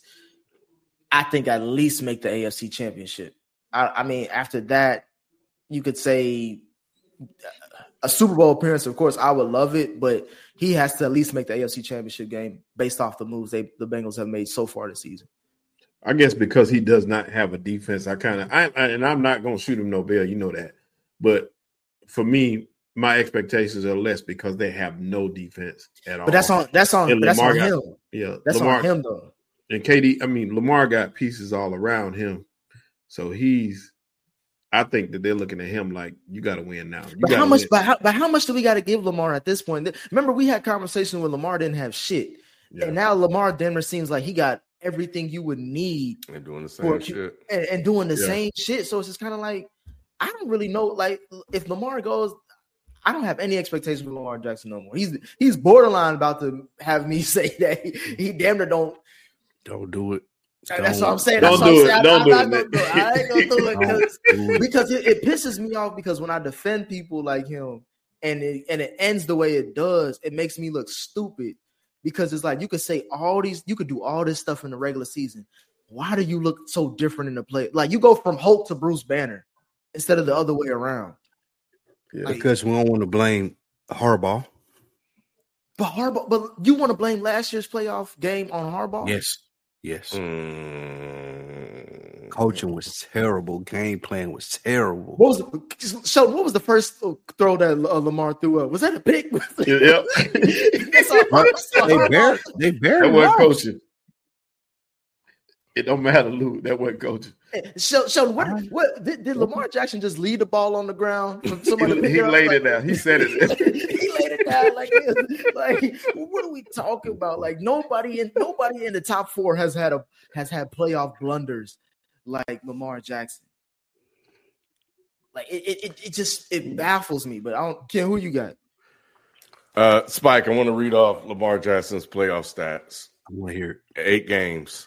make the AFC Championship. I mean, after that, you could say a Super Bowl appearance. Of course, I would love it, but he has to at least make the AFC Championship game based off the moves the Bengals have made so far this season. I guess because he does not have a defense, I'm not going to shoot him no bail, you know that. But for me, my expectations are less because they have no defense at all. But that's on him. Yeah, that's Lamar, on him though. And Lamar got pieces all around him, so I think that they're looking at him like you got to win now. But how much? But how much do we got to give Lamar at this point? Remember, we had conversation when Lamar didn't have shit, and now Lamar Denver seems like he got everything you would need and doing the same shit and doing the same shit. So it's just kind of like I don't really know. Like if Lamar goes, I don't have any expectations for Lamar Jackson no more. He's borderline about to have me say that he damn near don't do it. That's what I'm saying. Don't do it. Don't do it. I ain't gonna do it because it pisses me off because when I defend people like him and it ends the way it does, it makes me look stupid because it's like you could say you could do all this stuff in the regular season. why do you look so different in the play? Like you go from Hulk to Bruce Banner instead of the other way around. Yeah. Because we don't want to blame Harbaugh. But you want to blame last year's playoff game on Harbaugh? Yes. Coaching was terrible. Game plan was terrible. Sheldon, what was the first throw that Lamar threw up? Was that a pick? Yep. They barely that wasn't coaching. It don't matter, Lou. That wasn't coaching. Sheldon, what did Lamar Jackson just leave the ball on the ground for somebody? He laid it down. He said it. He laid it down like this. Like, what are we talking about? Like nobody in the top 4 has had playoff blunders like Lamar Jackson. Like it baffles me. But I don't. Ken, who you got? Spike, I want to read off Lamar Jackson's playoff stats. I want to hear it. 8 games.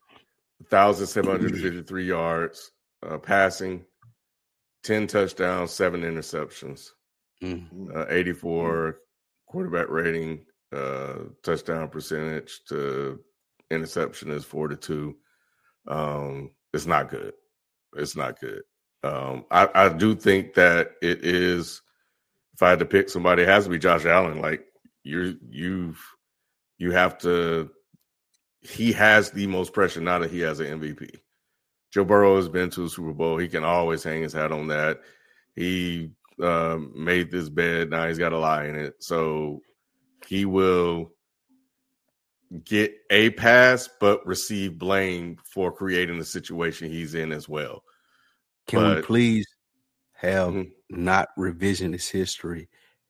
1,753 yards passing, 10 touchdowns, 7 interceptions, 84 quarterback rating, touchdown percentage to interception is 4-2. It's not good. It's not good. I do think that it is. If I had to pick somebody, it has to be Josh Allen. Like you have to. He has the most pressure now that he has an MVP. Joe Burrow has been to a Super Bowl. He can always hang his hat on that. He made this bed. Now he's got to lie in it. So he will get a pass, but receive blame for creating the situation he's in as well. Can we please have not revisionist history?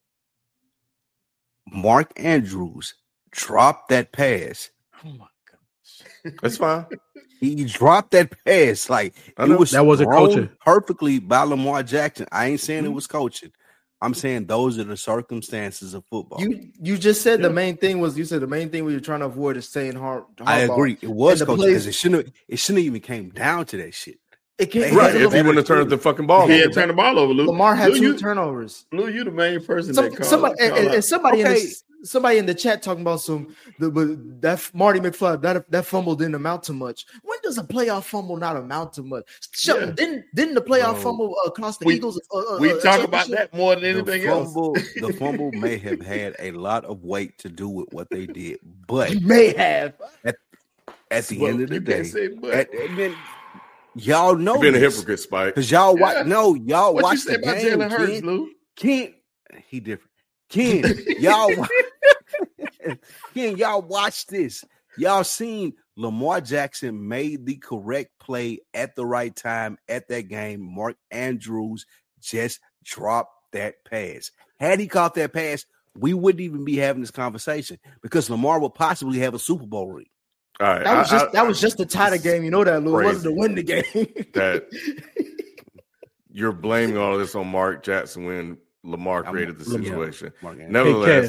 Mark Andrews dropped that pass. Oh my. That's fine. He dropped that pass like that wasn't coaching perfectly by Lamar Jackson. I ain't saying it was coaching. I'm saying those are the circumstances of football. You just said the main thing was we were trying to avoid is saying Harbaugh. I agree. It was coaching because it shouldn't even came down to that shit. It can't right. If he wouldn't have turned the fucking ball over. He had turned the ball over, Lou. Lamar had 2 turnovers. Lou, you the main person somebody in the chat talking about that Marty McFly, that fumble didn't amount to much. When does a playoff fumble not amount to much? Sheldon, didn't the playoff fumble cost the Eagles? We talk about that more than anything else. The fumble may have had a lot of weight to do with what they did, but he may have at the end of the day. Y'all know you're being a hypocrite, Spike. Because y'all watch the game. Jalen Hurts, Lou? Ken, he different. Ken, y'all watch this. Y'all seen Lamar Jackson made the correct play at the right time at that game. Mark Andrews just dropped that pass. Had he caught that pass, we wouldn't even be having this conversation because Lamar would possibly have a Super Bowl ring. All right, that was just to tie the game. You know that, Lou. It wasn't to win the game. That you're blaming all of this on Mark Jackson when Lamar created the situation. Nevertheless,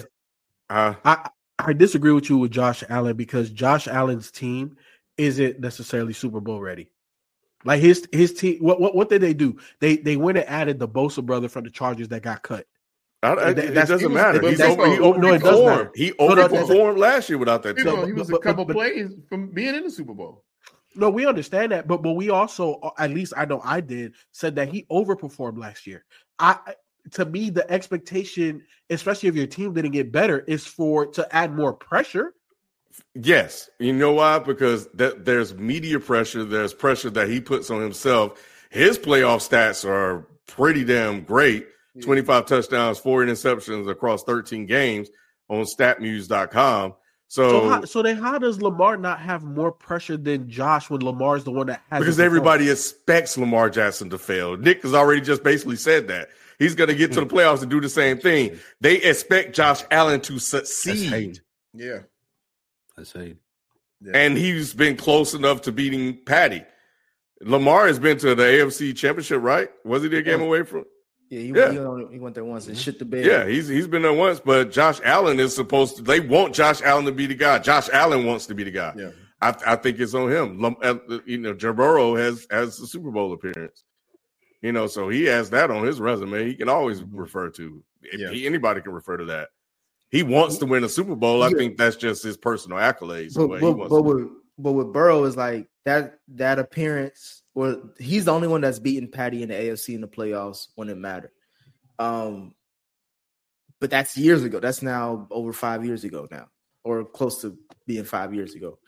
I disagree with you with Josh Allen because Josh Allen's team isn't necessarily Super Bowl ready. Like his team, what did they do? They went and added the Bosa brother from the Chargers that got cut. It doesn't matter. He overperformed. He overperformed last year without that team. He was a couple plays from being in the Super Bowl. No, we understand that, but we also, at least I know I did, said that he overperformed last year. To me, the expectation, especially if your team didn't get better, is to add more pressure. Yes, you know why? Because there's media pressure. There's pressure that he puts on himself. His playoff stats are pretty damn great. 25 touchdowns, 4 interceptions across 13 games on statmuse.com. So then how does Lamar not have more pressure than Josh when Lamar's the one that has? Because everybody expects Lamar Jackson to fail. Nick has already just basically said that. He's going to get to the playoffs and do the same thing. They expect Josh Allen to succeed. Yeah. That's hate. Yeah. And he's been close enough to beating Patty. Lamar has been to the AFC Championship, right? Was he a game away from? Yeah, he went there once and shit the bed. Yeah, he's been there once, but Josh Allen is supposed to. They want Josh Allen to be the guy. Josh Allen wants to be the guy. Yeah, I think it's on him. Joe Burrow has a Super Bowl appearance. So he has that on his resume. He can always refer to. Anybody can refer to that. He wants to win a Super Bowl. I think that's just his personal accolades. But with Burrow is like that appearance, or he's the only one that's beaten Patty in the AFC in the playoffs when it mattered. But that's years ago. That's now over 5 years ago now, or close to being 5 years ago.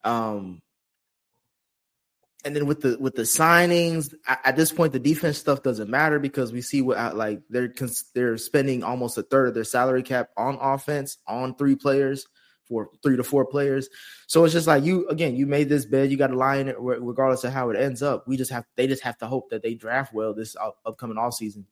And then with the signings, at this point, the defense stuff doesn't matter because we see what like they're spending almost a third of their salary cap on offense on 3 players, for 3 to 4 players. So it's just like you made this bed, you got to lie in it regardless of how it ends up. They just have to hope that they draft well this upcoming offseason.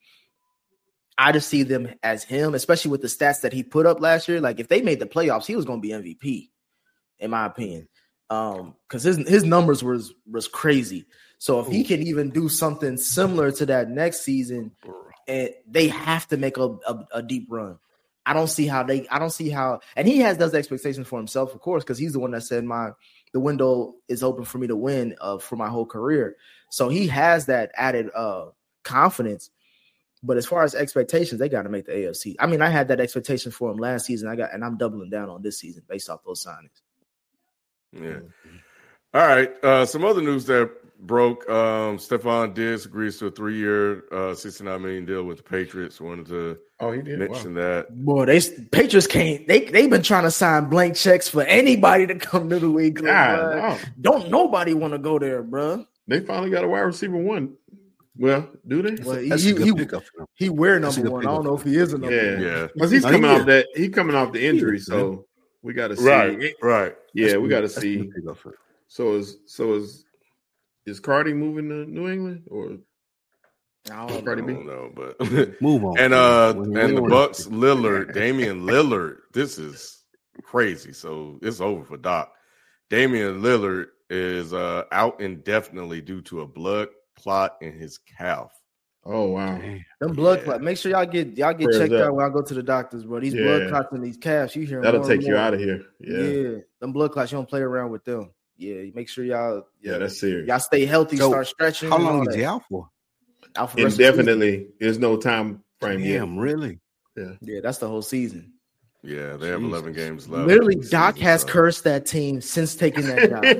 I just see them as him, especially with the stats that he put up last year. Like if they made the playoffs, he was going to be MVP, in my opinion. Because his numbers was crazy. So if he can even do something similar to that next season, and they have to make a deep run. I don't see how, and he has those expectations for himself, of course, because he's the one that said the window is open for me to win for my whole career. So he has that added confidence. But as far as expectations, they got to make the AFC. I mean, I had that expectation for him last season. And I'm doubling down on this season based off those signings. Yeah. All right. Some other news that broke. Stephon Diggs agrees to a 3-year, $69 million deal with the Patriots. Wanted to mention that. Boy, Patriots can't. They've been trying to sign blank checks for anybody to come to the league. Don't nobody want to go there, bro. They finally got a wide receiver 1. Well, do they? Well, he wear number 1. I don't know if he is a number 1. Yeah. Because he's coming off that. He's coming off the injury, so. We got to see. Right. Yeah, we got to see. So is Cardi moving to New England or Cardi B? I don't know, but move on. And the Bucks, Damian Lillard. This is crazy. So it's over for Doc. Damian Lillard is out indefinitely due to a blood clot in his calf. Oh wow! Them blood clots. Make sure y'all get checked out when I go to the doctors, bro. These blood clots in these calves, you hear that'll more take and you more. out of here. Yeah, them blood clots. You don't play around with them. Yeah, make sure y'all. Yeah, that's serious. Y'all stay healthy. So start stretching. How long is he out for? Indefinitely. There's no time frame yet. Damn, really? Yeah, that's the whole season. Yeah, they have 11 games left. Literally, Doc has cursed that team since taking that job.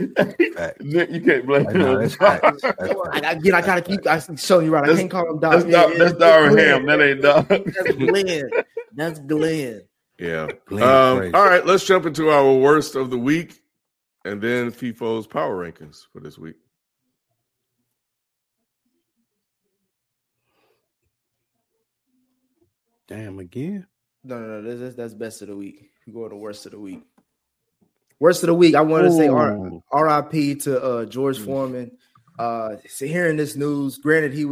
You can't blame him. I gotta keep showing you right. I can't call him Doc. That's Darren Ham. That ain't Doc. That's Glenn. Yeah. All right, let's jump into our worst of the week and then FIFO's power rankings for this week. Damn, again. No. That's best of the week. We go to worst of the week. Worst of the week. I wanted to say RIP to George Foreman. So hearing this news, granted he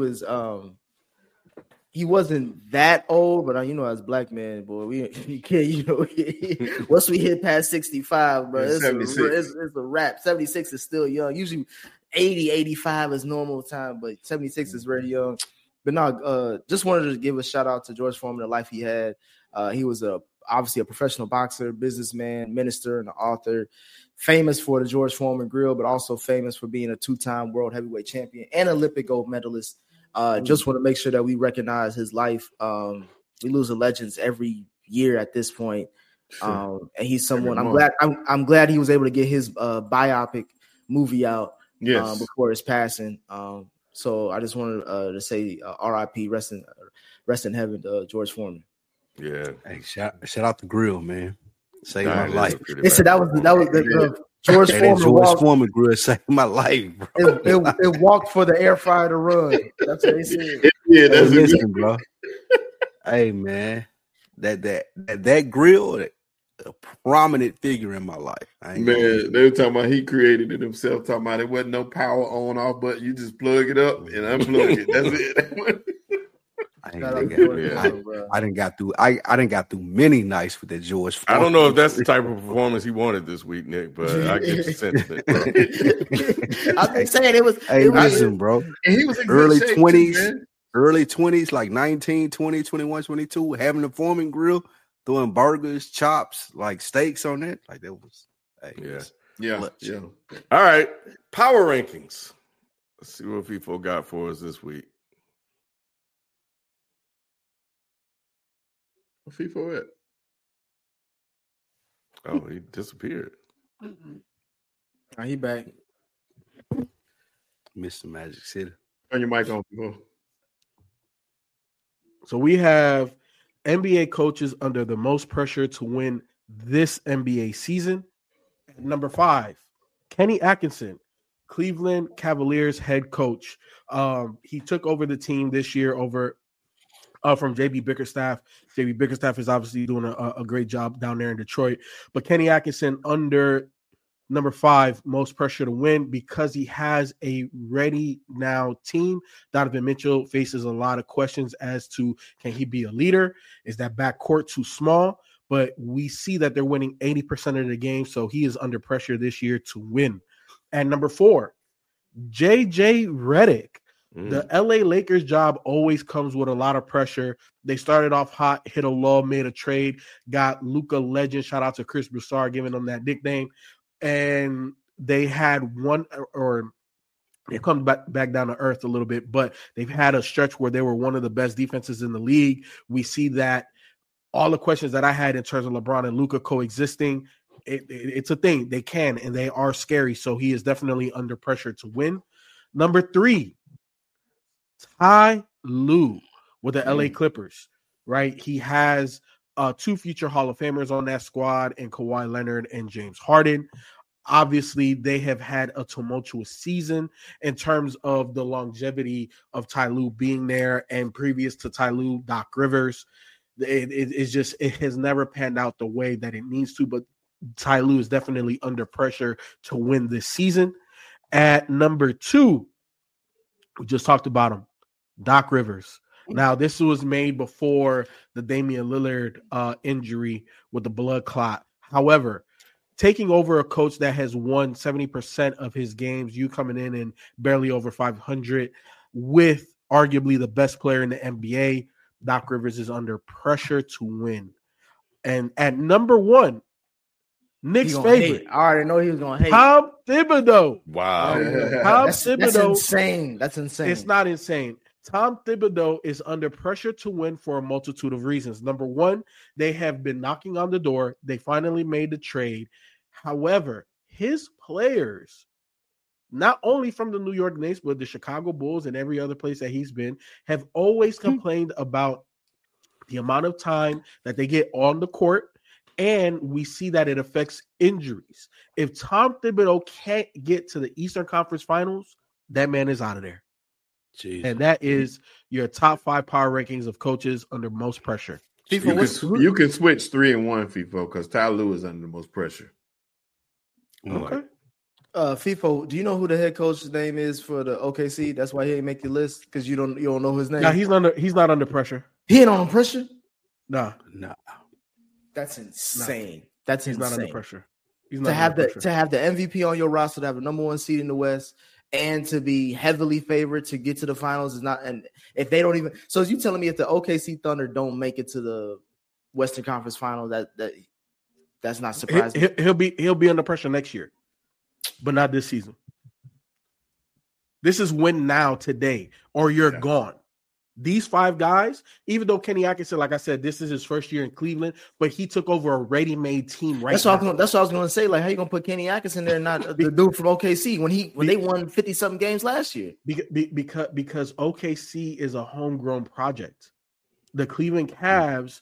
wasn't that old, but as black men, boy, we can't. Once we hit past 65, bro, it's a wrap. 76 is still young. Usually 80, 85 is normal time, but 76 is very young. But no, just wanted to give a shout out to George Foreman, the life he had. He was obviously a professional boxer, businessman, minister, and author, famous for the George Foreman Grill, but also famous for being a 2-time world heavyweight champion and Olympic gold medalist. Just want to make sure that we recognize his life. We lose the legends every year at this point. And he's someone I'm glad he was able to get his biopic movie out before his passing. So I just wanted to say RIP, rest in heaven to George Foreman. Yeah. Hey, shout out the grill, man. Saved my life. Listen, that was the George Foreman grill saved my life, bro. It walked for the air fryer to run. That's what they said. Yeah, that's listen, bro. Hey, man, that grill, a prominent figure in my life. Man, they were talking about he created it himself. Talking about it wasn't no power on off button. You just plug it up and unplug it. That's it. I didn't got through many nights with that George Foreman. I don't know if that's the type of performance he wanted this week, Nick, but I get the sentiment, bro. I've been saying it was. Listen, bro. And he was in early good shape 20s, too, early 20s, like 19, 20, 21, 22, having the Foreman grill, throwing burgers, chops, like steaks on it. Like that was, yeah. All right, power rankings. Let's see what people got for us this week. What FIFA at? Oh, he disappeared. He back. Mr. Magic City. Turn your mic on, people. So we have NBA coaches under the most pressure to win this NBA season. Number 5, Kenny Atkinson, Cleveland Cavaliers head coach. He took over the team this year from JB Bickerstaff. JB Bickerstaff is obviously doing a great job down there in Detroit. But Kenny Atkinson under number 5, most pressure to win because he has a ready now team. Donovan Mitchell faces a lot of questions as to can he be a leader? Is that backcourt too small? But we see that they're winning 80% of the game, so he is under pressure this year to win. And number 4, JJ Redick. The LA Lakers job always comes with a lot of pressure. They started off hot, hit a lull, made a trade, got Luka Legend. Shout out to Chris Broussard giving them that nickname. And they had they come back down to earth a little bit, but they've had a stretch where they were one of the best defenses in the league. We see that all the questions that I had in terms of LeBron and Luka coexisting, it's a thing. They can, and they are scary. So he is definitely under pressure to win. Number 3, Ty Lue with the LA Clippers, right? He has 2 future Hall of Famers on that squad, and Kawhi Leonard and James Harden. Obviously, they have had a tumultuous season in terms of the longevity of Ty Lue being there, and previous to Ty Lue, Doc Rivers. It has never panned out the way that it needs to, but Ty Lue is definitely under pressure to win this season. At number 2, we just talked about him, Doc Rivers. Now, this was made before the Damian Lillard injury with the blood clot. However, taking over a coach that has won 70% of his games, you coming in and barely over 500 with arguably the best player in the NBA, Doc Rivers is under pressure to win. And at number 1, Nick's favorite. I already know he was going to hate. Tom Thibodeau. Wow. That's insane. That's insane. It's not insane. Tom Thibodeau is under pressure to win for a multitude of reasons. Number 1, they have been knocking on the door. They finally made the trade. However, his players, not only from the New York Knicks, but the Chicago Bulls and every other place that he's been, have always complained about the amount of time that they get on the court, and we see that it affects injuries. If Tom Thibodeau can't get to the Eastern Conference Finals, that man is out of there. Jeez. And that is your top 5 power rankings of coaches under most pressure. You can switch 3 and 1, FIFO, because Ty Lue is under the most pressure. Okay. FIFO, do you know who the head coach's name is for the OKC? That's why he ain't make your list, because you don't know his name. No, he's not under pressure. He ain't under pressure? No. That's insane. That's he's insane. Not under pressure. To have the MVP on your roster, to have the number 1 seed in the West, and to be heavily favored to get to the finals is not. And if they don't even, so is you telling me if the OKC Thunder don't make it to the Western Conference Final, that's not surprising? He'll be under pressure next year, but not this season. This is win now today, or you're gone. These 5 guys, even though Kenny Atkinson, like I said, this is his first year in Cleveland, but he took over a ready-made team that's now. That's what I was going to say. Like, how you going to put Kenny Atkinson there and not the dude from OKC when they won 50-something games last year? Because OKC is a homegrown project. The Cleveland Cavs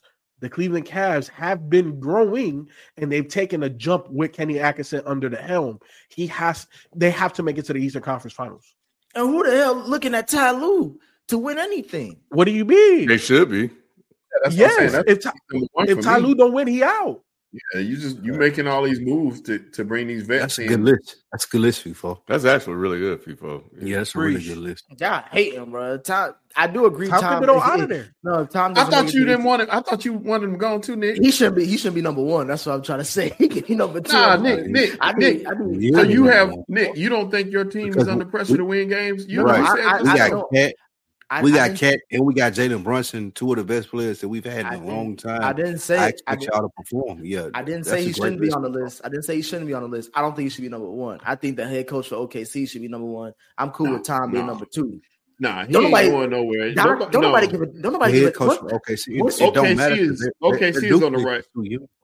have been growing, and they've taken a jump with Kenny Atkinson under the helm. They have to make it to the Eastern Conference Finals. And who the hell looking at Ty Lue to win anything? What do you mean? They should be. Yes. If Ty Lue don't win, he out. Yeah, you making all these moves to bring these vets. That's a good list. That's a good list, FIFO. That's actually really good, FIFO. Yeah, that's a really good list. Y'all hate him, bro. I do agree. Tom Thibodeau out of there. No, Tom. I thought you didn't want him. I thought you wanted him gone too, Nick. He shouldn't be number 1. That's what I'm trying to say. He number 2. Nah, Nick. I do. So you have Nick. You don't think your team is under pressure to win games? You right. We got Cat. We got Cat and we got Jalen Brunson, 2 of the best players that we've had in a long time. I didn't say I expect y'all to perform. Yeah, I didn't say he shouldn't be on the list. I didn't say he shouldn't be on the list. I don't think he should be number 1. I think the head coach for OKC should be number 1. I'm cool with Tom being number 2. Nah, he ain't going nowhere. Don't nobody give it. Head coach for OKC. It don't matter. OKC is on the right.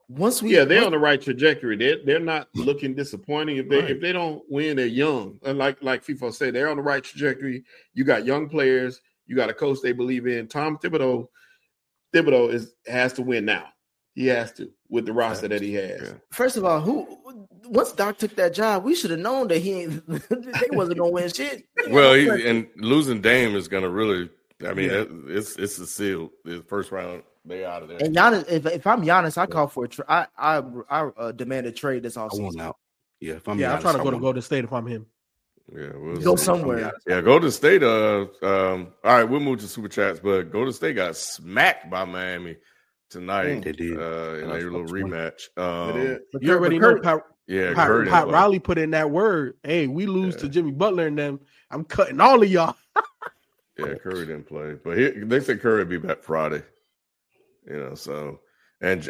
they're on the right trajectory. They're not looking disappointing. If they don't win, they're young. And like FIFO said, they're on the right trajectory. You got young players. You got a coach they believe in. Tom Thibodeau has to win now. He has to with the roster that he has. Yeah. First of all, once Doc took that job, we should have known that they wasn't gonna win shit. Well, and losing Dame is gonna really. I mean, it's a seal. The first round, they out of there. And Giannis, if I'm Giannis, I call for a trade. I demand a trade this offseason. I want out. Yeah, if I'm Giannis, I'm trying to go to Golden State if I'm him. Yeah, go somewhere. Yeah, Golden State. All right, we'll move to super chats, but Golden State got smacked by Miami tonight. They did in a little rematch. But you already know Pat Riley put in that word. Hey, we lose to Jimmy Butler and them. I'm cutting all of y'all. Yeah, Curry didn't play, but they said Curry would be back Friday. So and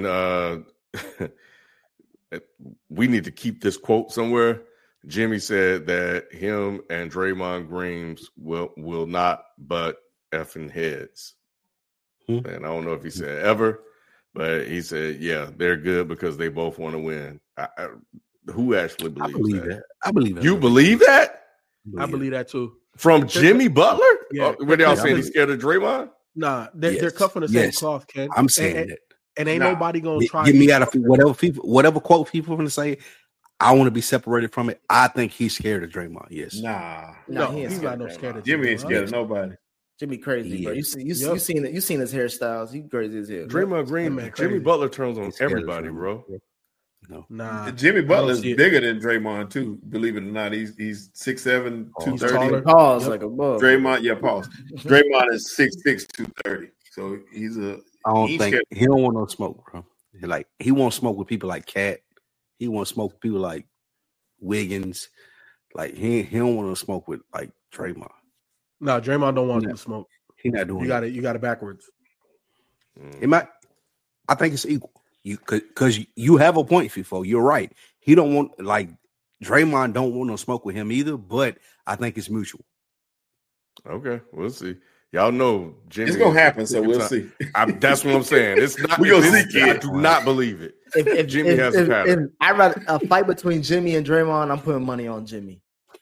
we need to keep this quote somewhere. Jimmy said that him and Draymond Green will not butt effing heads. And I don't know if he said ever, but he said, yeah, they're good because they both want to win. Who actually believes that? I believe that. You believe that? I believe that too. From Jimmy Butler? Yeah. What y'all saying? He's scared of Draymond? Nah, they're cut from the same cloth, Ken. I'm saying that. And ain't nobody going to try. Get me out of whatever quote people are going to say. I want to be separated from it. I think he's scared of Draymond. Yes. No, he's not scared of Jimmy. Ain't scared of nobody. Jimmy crazy, bro. You seen his hairstyles. He crazy as hell. Draymond Green, Jimmy Butler turns on everybody, bro. No. Nah. Jimmy Butler's bigger than Draymond too. Believe it or not, he's 6'7", 230. Pause like a bug. Draymond, pause. Draymond is 6'6", 230. So he's a. I don't think he don't want no smoke, bro. Like he won't smoke with people like Cat. He won't smoke with people like Wiggins. Like he don't want to smoke with like Draymond. No, Draymond don't want to smoke. He's not doing it. You got it backwards. It might. I think it's equal. Because you have a point, FIFO. You're right. He don't want Draymond don't want no smoke with him either. But I think it's mutual. Okay, we'll see. Y'all know Jimmy. It's gonna happen, so we'll see. That's what I'm saying. It's not. We gonna see. I do not believe it. If Jimmy has a pattern. I'd rather a fight between Jimmy and Draymond. I'm putting money on Jimmy.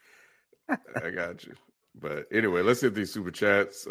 I got you. But anyway, let's hit these super chats.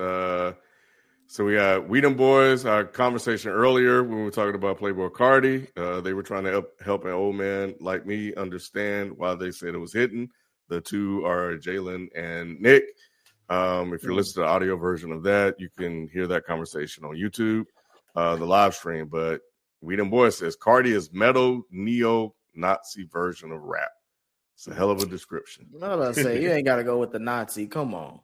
So we got Weedham Boys, our conversation earlier when we were talking about Playboy Cardi. They were trying to help an old man like me understand why they said it was hidden. The two are Jalen and Nick. If you're listening to the audio version of that, you can hear that conversation on YouTube, the live stream. But Weedham Boys says Cardi is metal neo-Nazi version of rap. It's a hell of a description. No, I say you ain't got to go with the Nazi. Come on.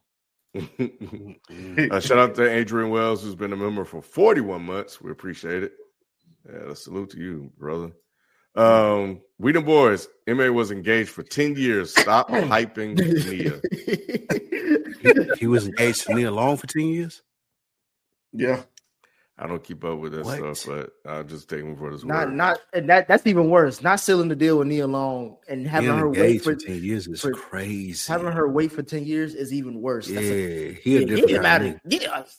Shout out to Adrian Wells, who's been a member for 41 months. We appreciate it. Yeah, salute to you, brother. Weedham Boys, MA was engaged for 10 years. Stop hyping Nia. He was engaged to Nia Long for 10 years? Yeah. I don't keep up with that stuff, but I'll just take him for this word. That's even worse. Not sealing the deal with Nia Long and having her wait for 10 years is crazy. Having her wait for 10 years is even worse. Yeah, get him out of it.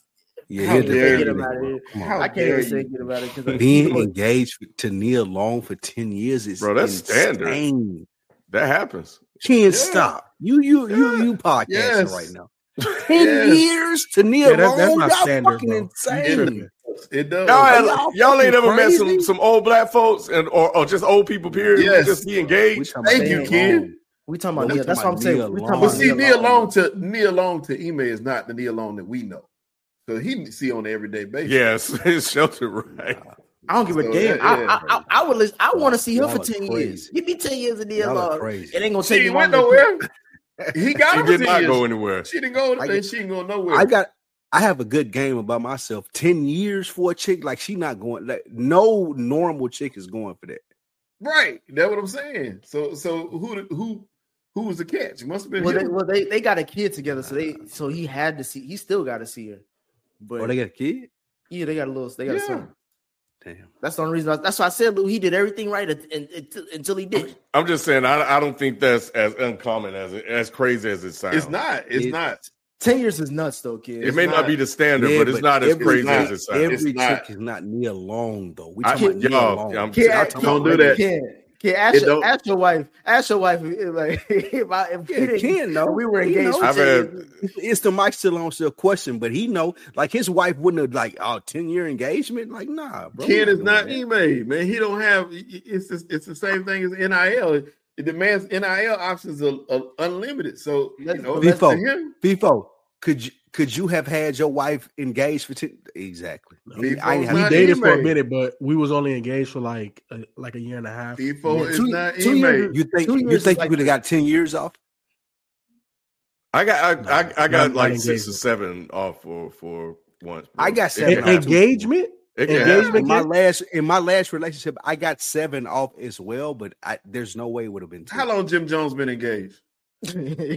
Get him out of here. I can't even say get him out of it. Being engaged to Nia Long for 10 years is that's insane. Standard. That happens. Can't stop. You podcasting right now. 10 years to Nia Long. That's not standard, fucking insane. It does. Y'all ain't ever met some old black folks or just old people, period. Yes. Just be engaged. Thank you, Ken. We talking about Nia. That's what I'm saying. But see, Nia Long to Ime is not the Nia Long that we know. So he see on an everyday basis. Yes, it's sheltered right. I don't give a damn. I would listen. I want to see her for 10 years. Give me 10 years of Nia Long. It ain't gonna take you went nowhere. He got her. She did not go anywhere. She didn't go anywhere. She ain't going nowhere. I have a good game about myself. 10 years for a chick, like she not going. Like no normal chick is going for that. Right. That's what I'm saying. So who was the catch? It must have been him. They got a kid together, so he had to see. He still got to see her. But they got a kid? Yeah, they got a son. Damn. That's the only reason. That's why I said he did everything right until he did. I'm just saying I don't think that's as uncommon as crazy as it sounds. It's not. 10 years is nuts, though, kid. It may not be the standard, but it's not as crazy as it sounds. Every chick is not Nia Long, though. We talking about Nia Long. Don't do that. Ask your wife. Ask your wife. Like, if Ken know, we were engaged. It's the Mike still on still question, but he know, like his wife wouldn't have 10-year engagement. Like, nah, bro. Ken is not Ime, man. He don't have. It's the same thing as NIL. It demands NIL options are unlimited. So FIFO, could you have had your wife engaged for 10? Exactly. We dated for a minute, but we was only engaged for like a year and a half. FIFO is not Ime. You think you could have got 10 years off? I got like 6 or 7 off for once. Bro. I got 7 engagement. In my last relationship, I got 7 off as well, but there's no way it would have been 10. How long Jim Jones been engaged? I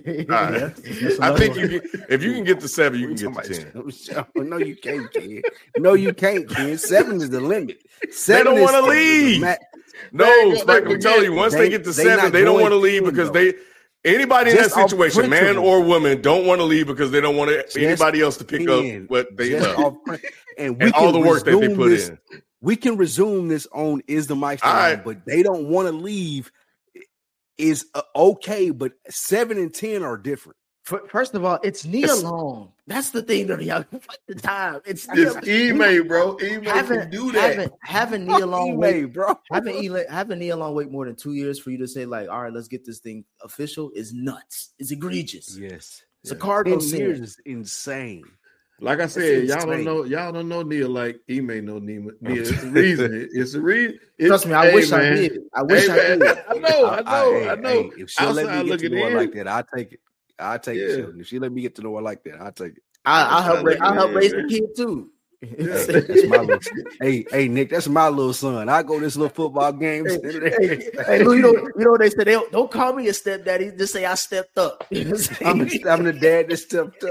think if you can get to 7, you can get to 10. No, you can't, kid. No, you can't, kid. 7 is the limit. 7 they don't want to leave. No, Spike, I'm telling you, once they get to 7, they don't want to leave because anybody in that situation, man or woman, don't want to leave because they don't want anybody else to pick up what they love. And all the work that they put in. We can resume this on Is the Mike Stone, but they don't want to leave. Is okay, but 7 and 10 are different. First of all, it's Nia Long. That's the thing that y'all fuck the time. It's Ime, bro. Ime can do that. Having Nia Long wait, bro. Having Nia Long wait more than 2 years for you to say all right, let's get this thing official is nuts. It's egregious. Yes, it's a cardinal sin. 10 years is insane. Like I said, y'all don't know Nia like Ime know Nia. It's a reason. It's a reason. Trust me, I wish I did. I did. I know. If she'll let me get to know her like that, I'll take it. If she let me get to know her like that, I'll take it. I'll help raise the kid too. That's my little, hey, Nick, that's my little son. I go to this little football game. Hey, you know what they say? They don't call me a stepdaddy. Just say I stepped up. I'm the dad that stepped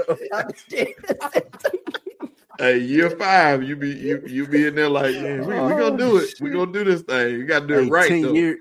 up. Hey, year 5, you be in there like, yeah, we gonna do it. We gonna do this thing. You gotta do it right.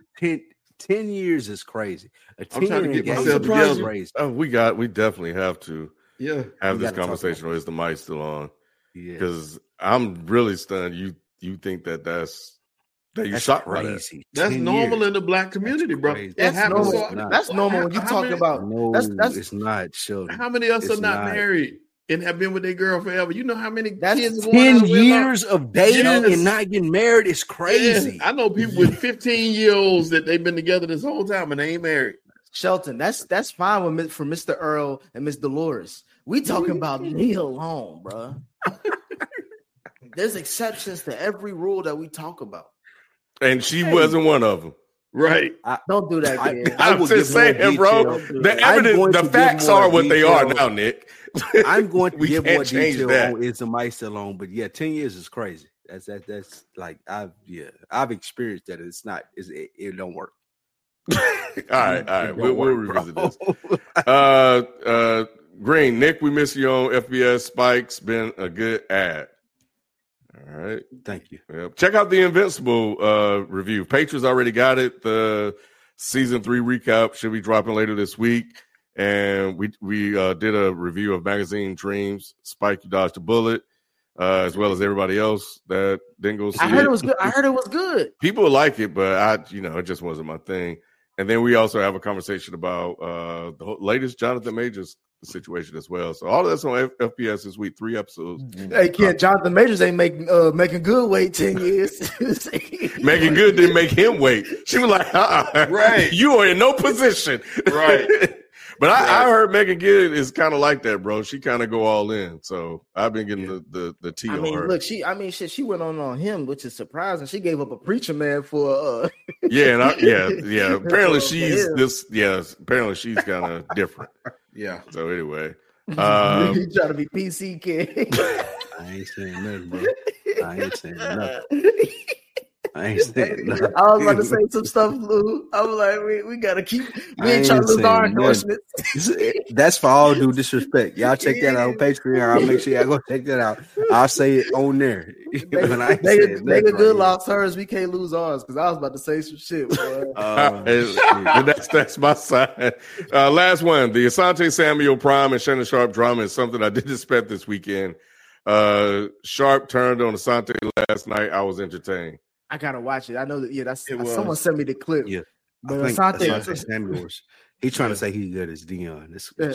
10 years is crazy. I'm trying to get myself together. We definitely have to have this conversation. Or is the mic still on? Because I'm really stunned. You think that's you shocked crazy. That's normal in the black community, bro. That's normal. That's normal when you talk about. No, it's not. Children. How many of us are not married and have been with their girl forever? You know how many kids? 10 years of dating and not getting married is crazy. I know people with 15-year-olds that they've been together this whole time and they ain't married. Shelton, that's fine for Mr. Earl and Miss Dolores. We talking about Nia Long, bro. There's exceptions to every rule that we talk about, and she wasn't one of them. Right? Don't do that, kid. I'm just saying, bro. The evidence, the facts are what they are now, Nick. I'm going to give more detail on Is the Mic Still On, but 10 years is crazy. That's like I've experienced that. It's not. It don't work. All right. We'll revisit this. Green, Nick, we miss you on FBS. Spike's been a good ad. All right. Thank you. Yep. Check out the Invincible review. Patriots already got it. The season 3 recap should be dropping later this week. And we did a review of Magazine Dreams. Spike, you dodged a bullet, as well as everybody else that didn't go see it. I heard it was good. People like it, but it just wasn't my thing. And then we also have a conversation about the latest Jonathan Majors situation as well. So all of that's on FPS this week, 3 episodes. Hey, Ken, Jonathan Majors ain't making good wait 10 years. Making good didn't make him wait. She was like, right. You are in no position. Right. But I heard Megan Good is kind of like that, bro. She kind of go all in. So I've been getting the tea on her. Look, she went on him, which is surprising. She gave up a preacher man for yeah. Apparently apparently she's kind of different. Yeah. So anyway. You trying to be PC, kid. I ain't saying nothing, bro. I ain't saying nothing. I ain't saying nothing. I was about to say some stuff, Lou. I was like, we gotta keep. We ain't trying to lose our endorsements. That's for all due disrespect. Y'all check that out on Patreon. I'll make sure y'all go check that out. I'll say it on there. Nigga good lost hers. We can't lose ours because I was about to say some shit. That's my side. Last one. The Asante Samuel Prime and Shannon Sharp drama is something I didn't expect this weekend. Sharp turned on Asante last night. I was entertained. I gotta watch it. I know that. Yeah, that's someone sent me the clip. Yeah, but Asante Samuels. He's trying to say he's good as Deion.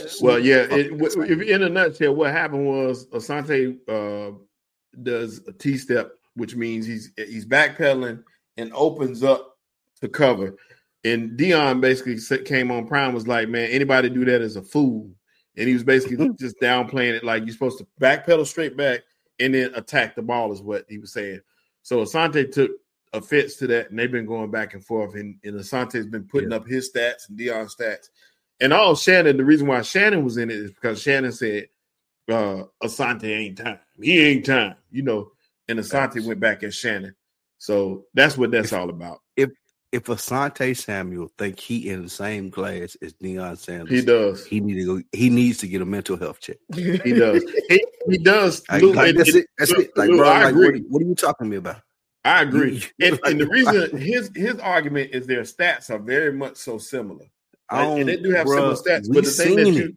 If in a nutshell, what happened was Asante does a T-step, which means he's backpedaling and opens up to cover. And Deion basically came on Prime, was like, man, anybody do that is a fool. And he was basically just downplaying it, like you're supposed to backpedal straight back and then attack the ball is what he was saying. So Asante took offense to that, and they've been going back and forth. And Asante's been putting up his stats and Deion's stats. And all Shannon, the reason why Shannon was in it is because Shannon said, Asante ain't time. He ain't time, and Asante went back at Shannon. So that's what that's all about. If Asante Samuel think he in the same class as Deion Sanders, he does. He needs to get a mental health check. He does. He does. That's it. Like, bro, I agree. What are you talking to me about? I agree. And the reason his argument is their stats are very much so similar. And they do have similar stats, but the thing that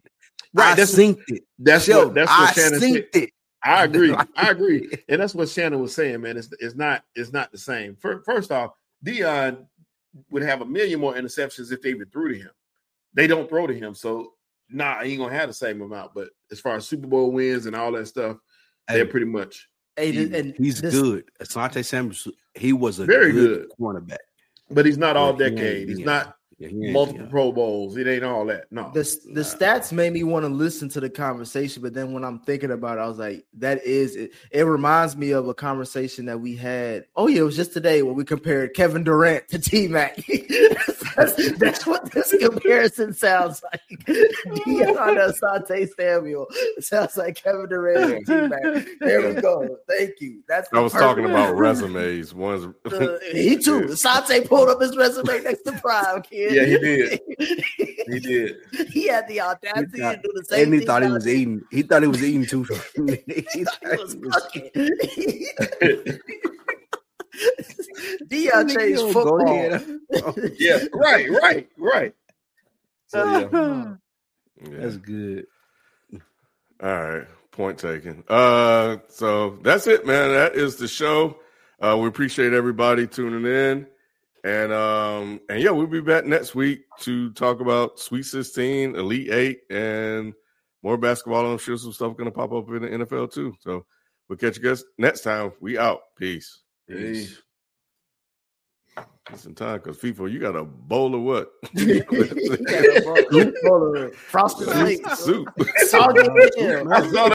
that's what Shannon said. I agree. And that's what Shannon was saying, man. It's not the same. First off, Deion would have 1 million more interceptions if they even threw to him. They don't throw to him, so he ain't gonna have the same amount. But as far as Super Bowl wins and all that stuff, they're pretty much. He's good. Asante Samuels, he was a very good cornerback, but he's not all decade. He's not multiple Pro Bowls. It ain't all that. No, the stats made me want to listen to the conversation, but then when I'm thinking about it, I was like, that is it. It reminds me of a conversation that we had. Oh yeah, it was just today when we compared Kevin Durant to T-Mac. that's what this comparison sounds like. Deion Asante Samuel sounds like Kevin Durant and T-Mac. There we go. Thank you. I was talking about resumes. He too. Asante pulled up his resume next to Prime, kid. Yeah, he did. He did. He had the audacity to do the same thing. And he thought he was eating. He thought he was eating too. He was fucking. Deion changed football. Yeah, right. So, that's good. All right, point taken. So that's it, man. That is the show. We appreciate everybody tuning in. And yeah, we'll be back next week to talk about Sweet 16, Elite 8, and more basketball. I'm sure some stuff going to pop up in the NFL too. So we'll catch you guys next time. We out. Peace. Just in time, because FIFA, you got a bowl of what? Bowl of frosted flakes. Soup. Soggy.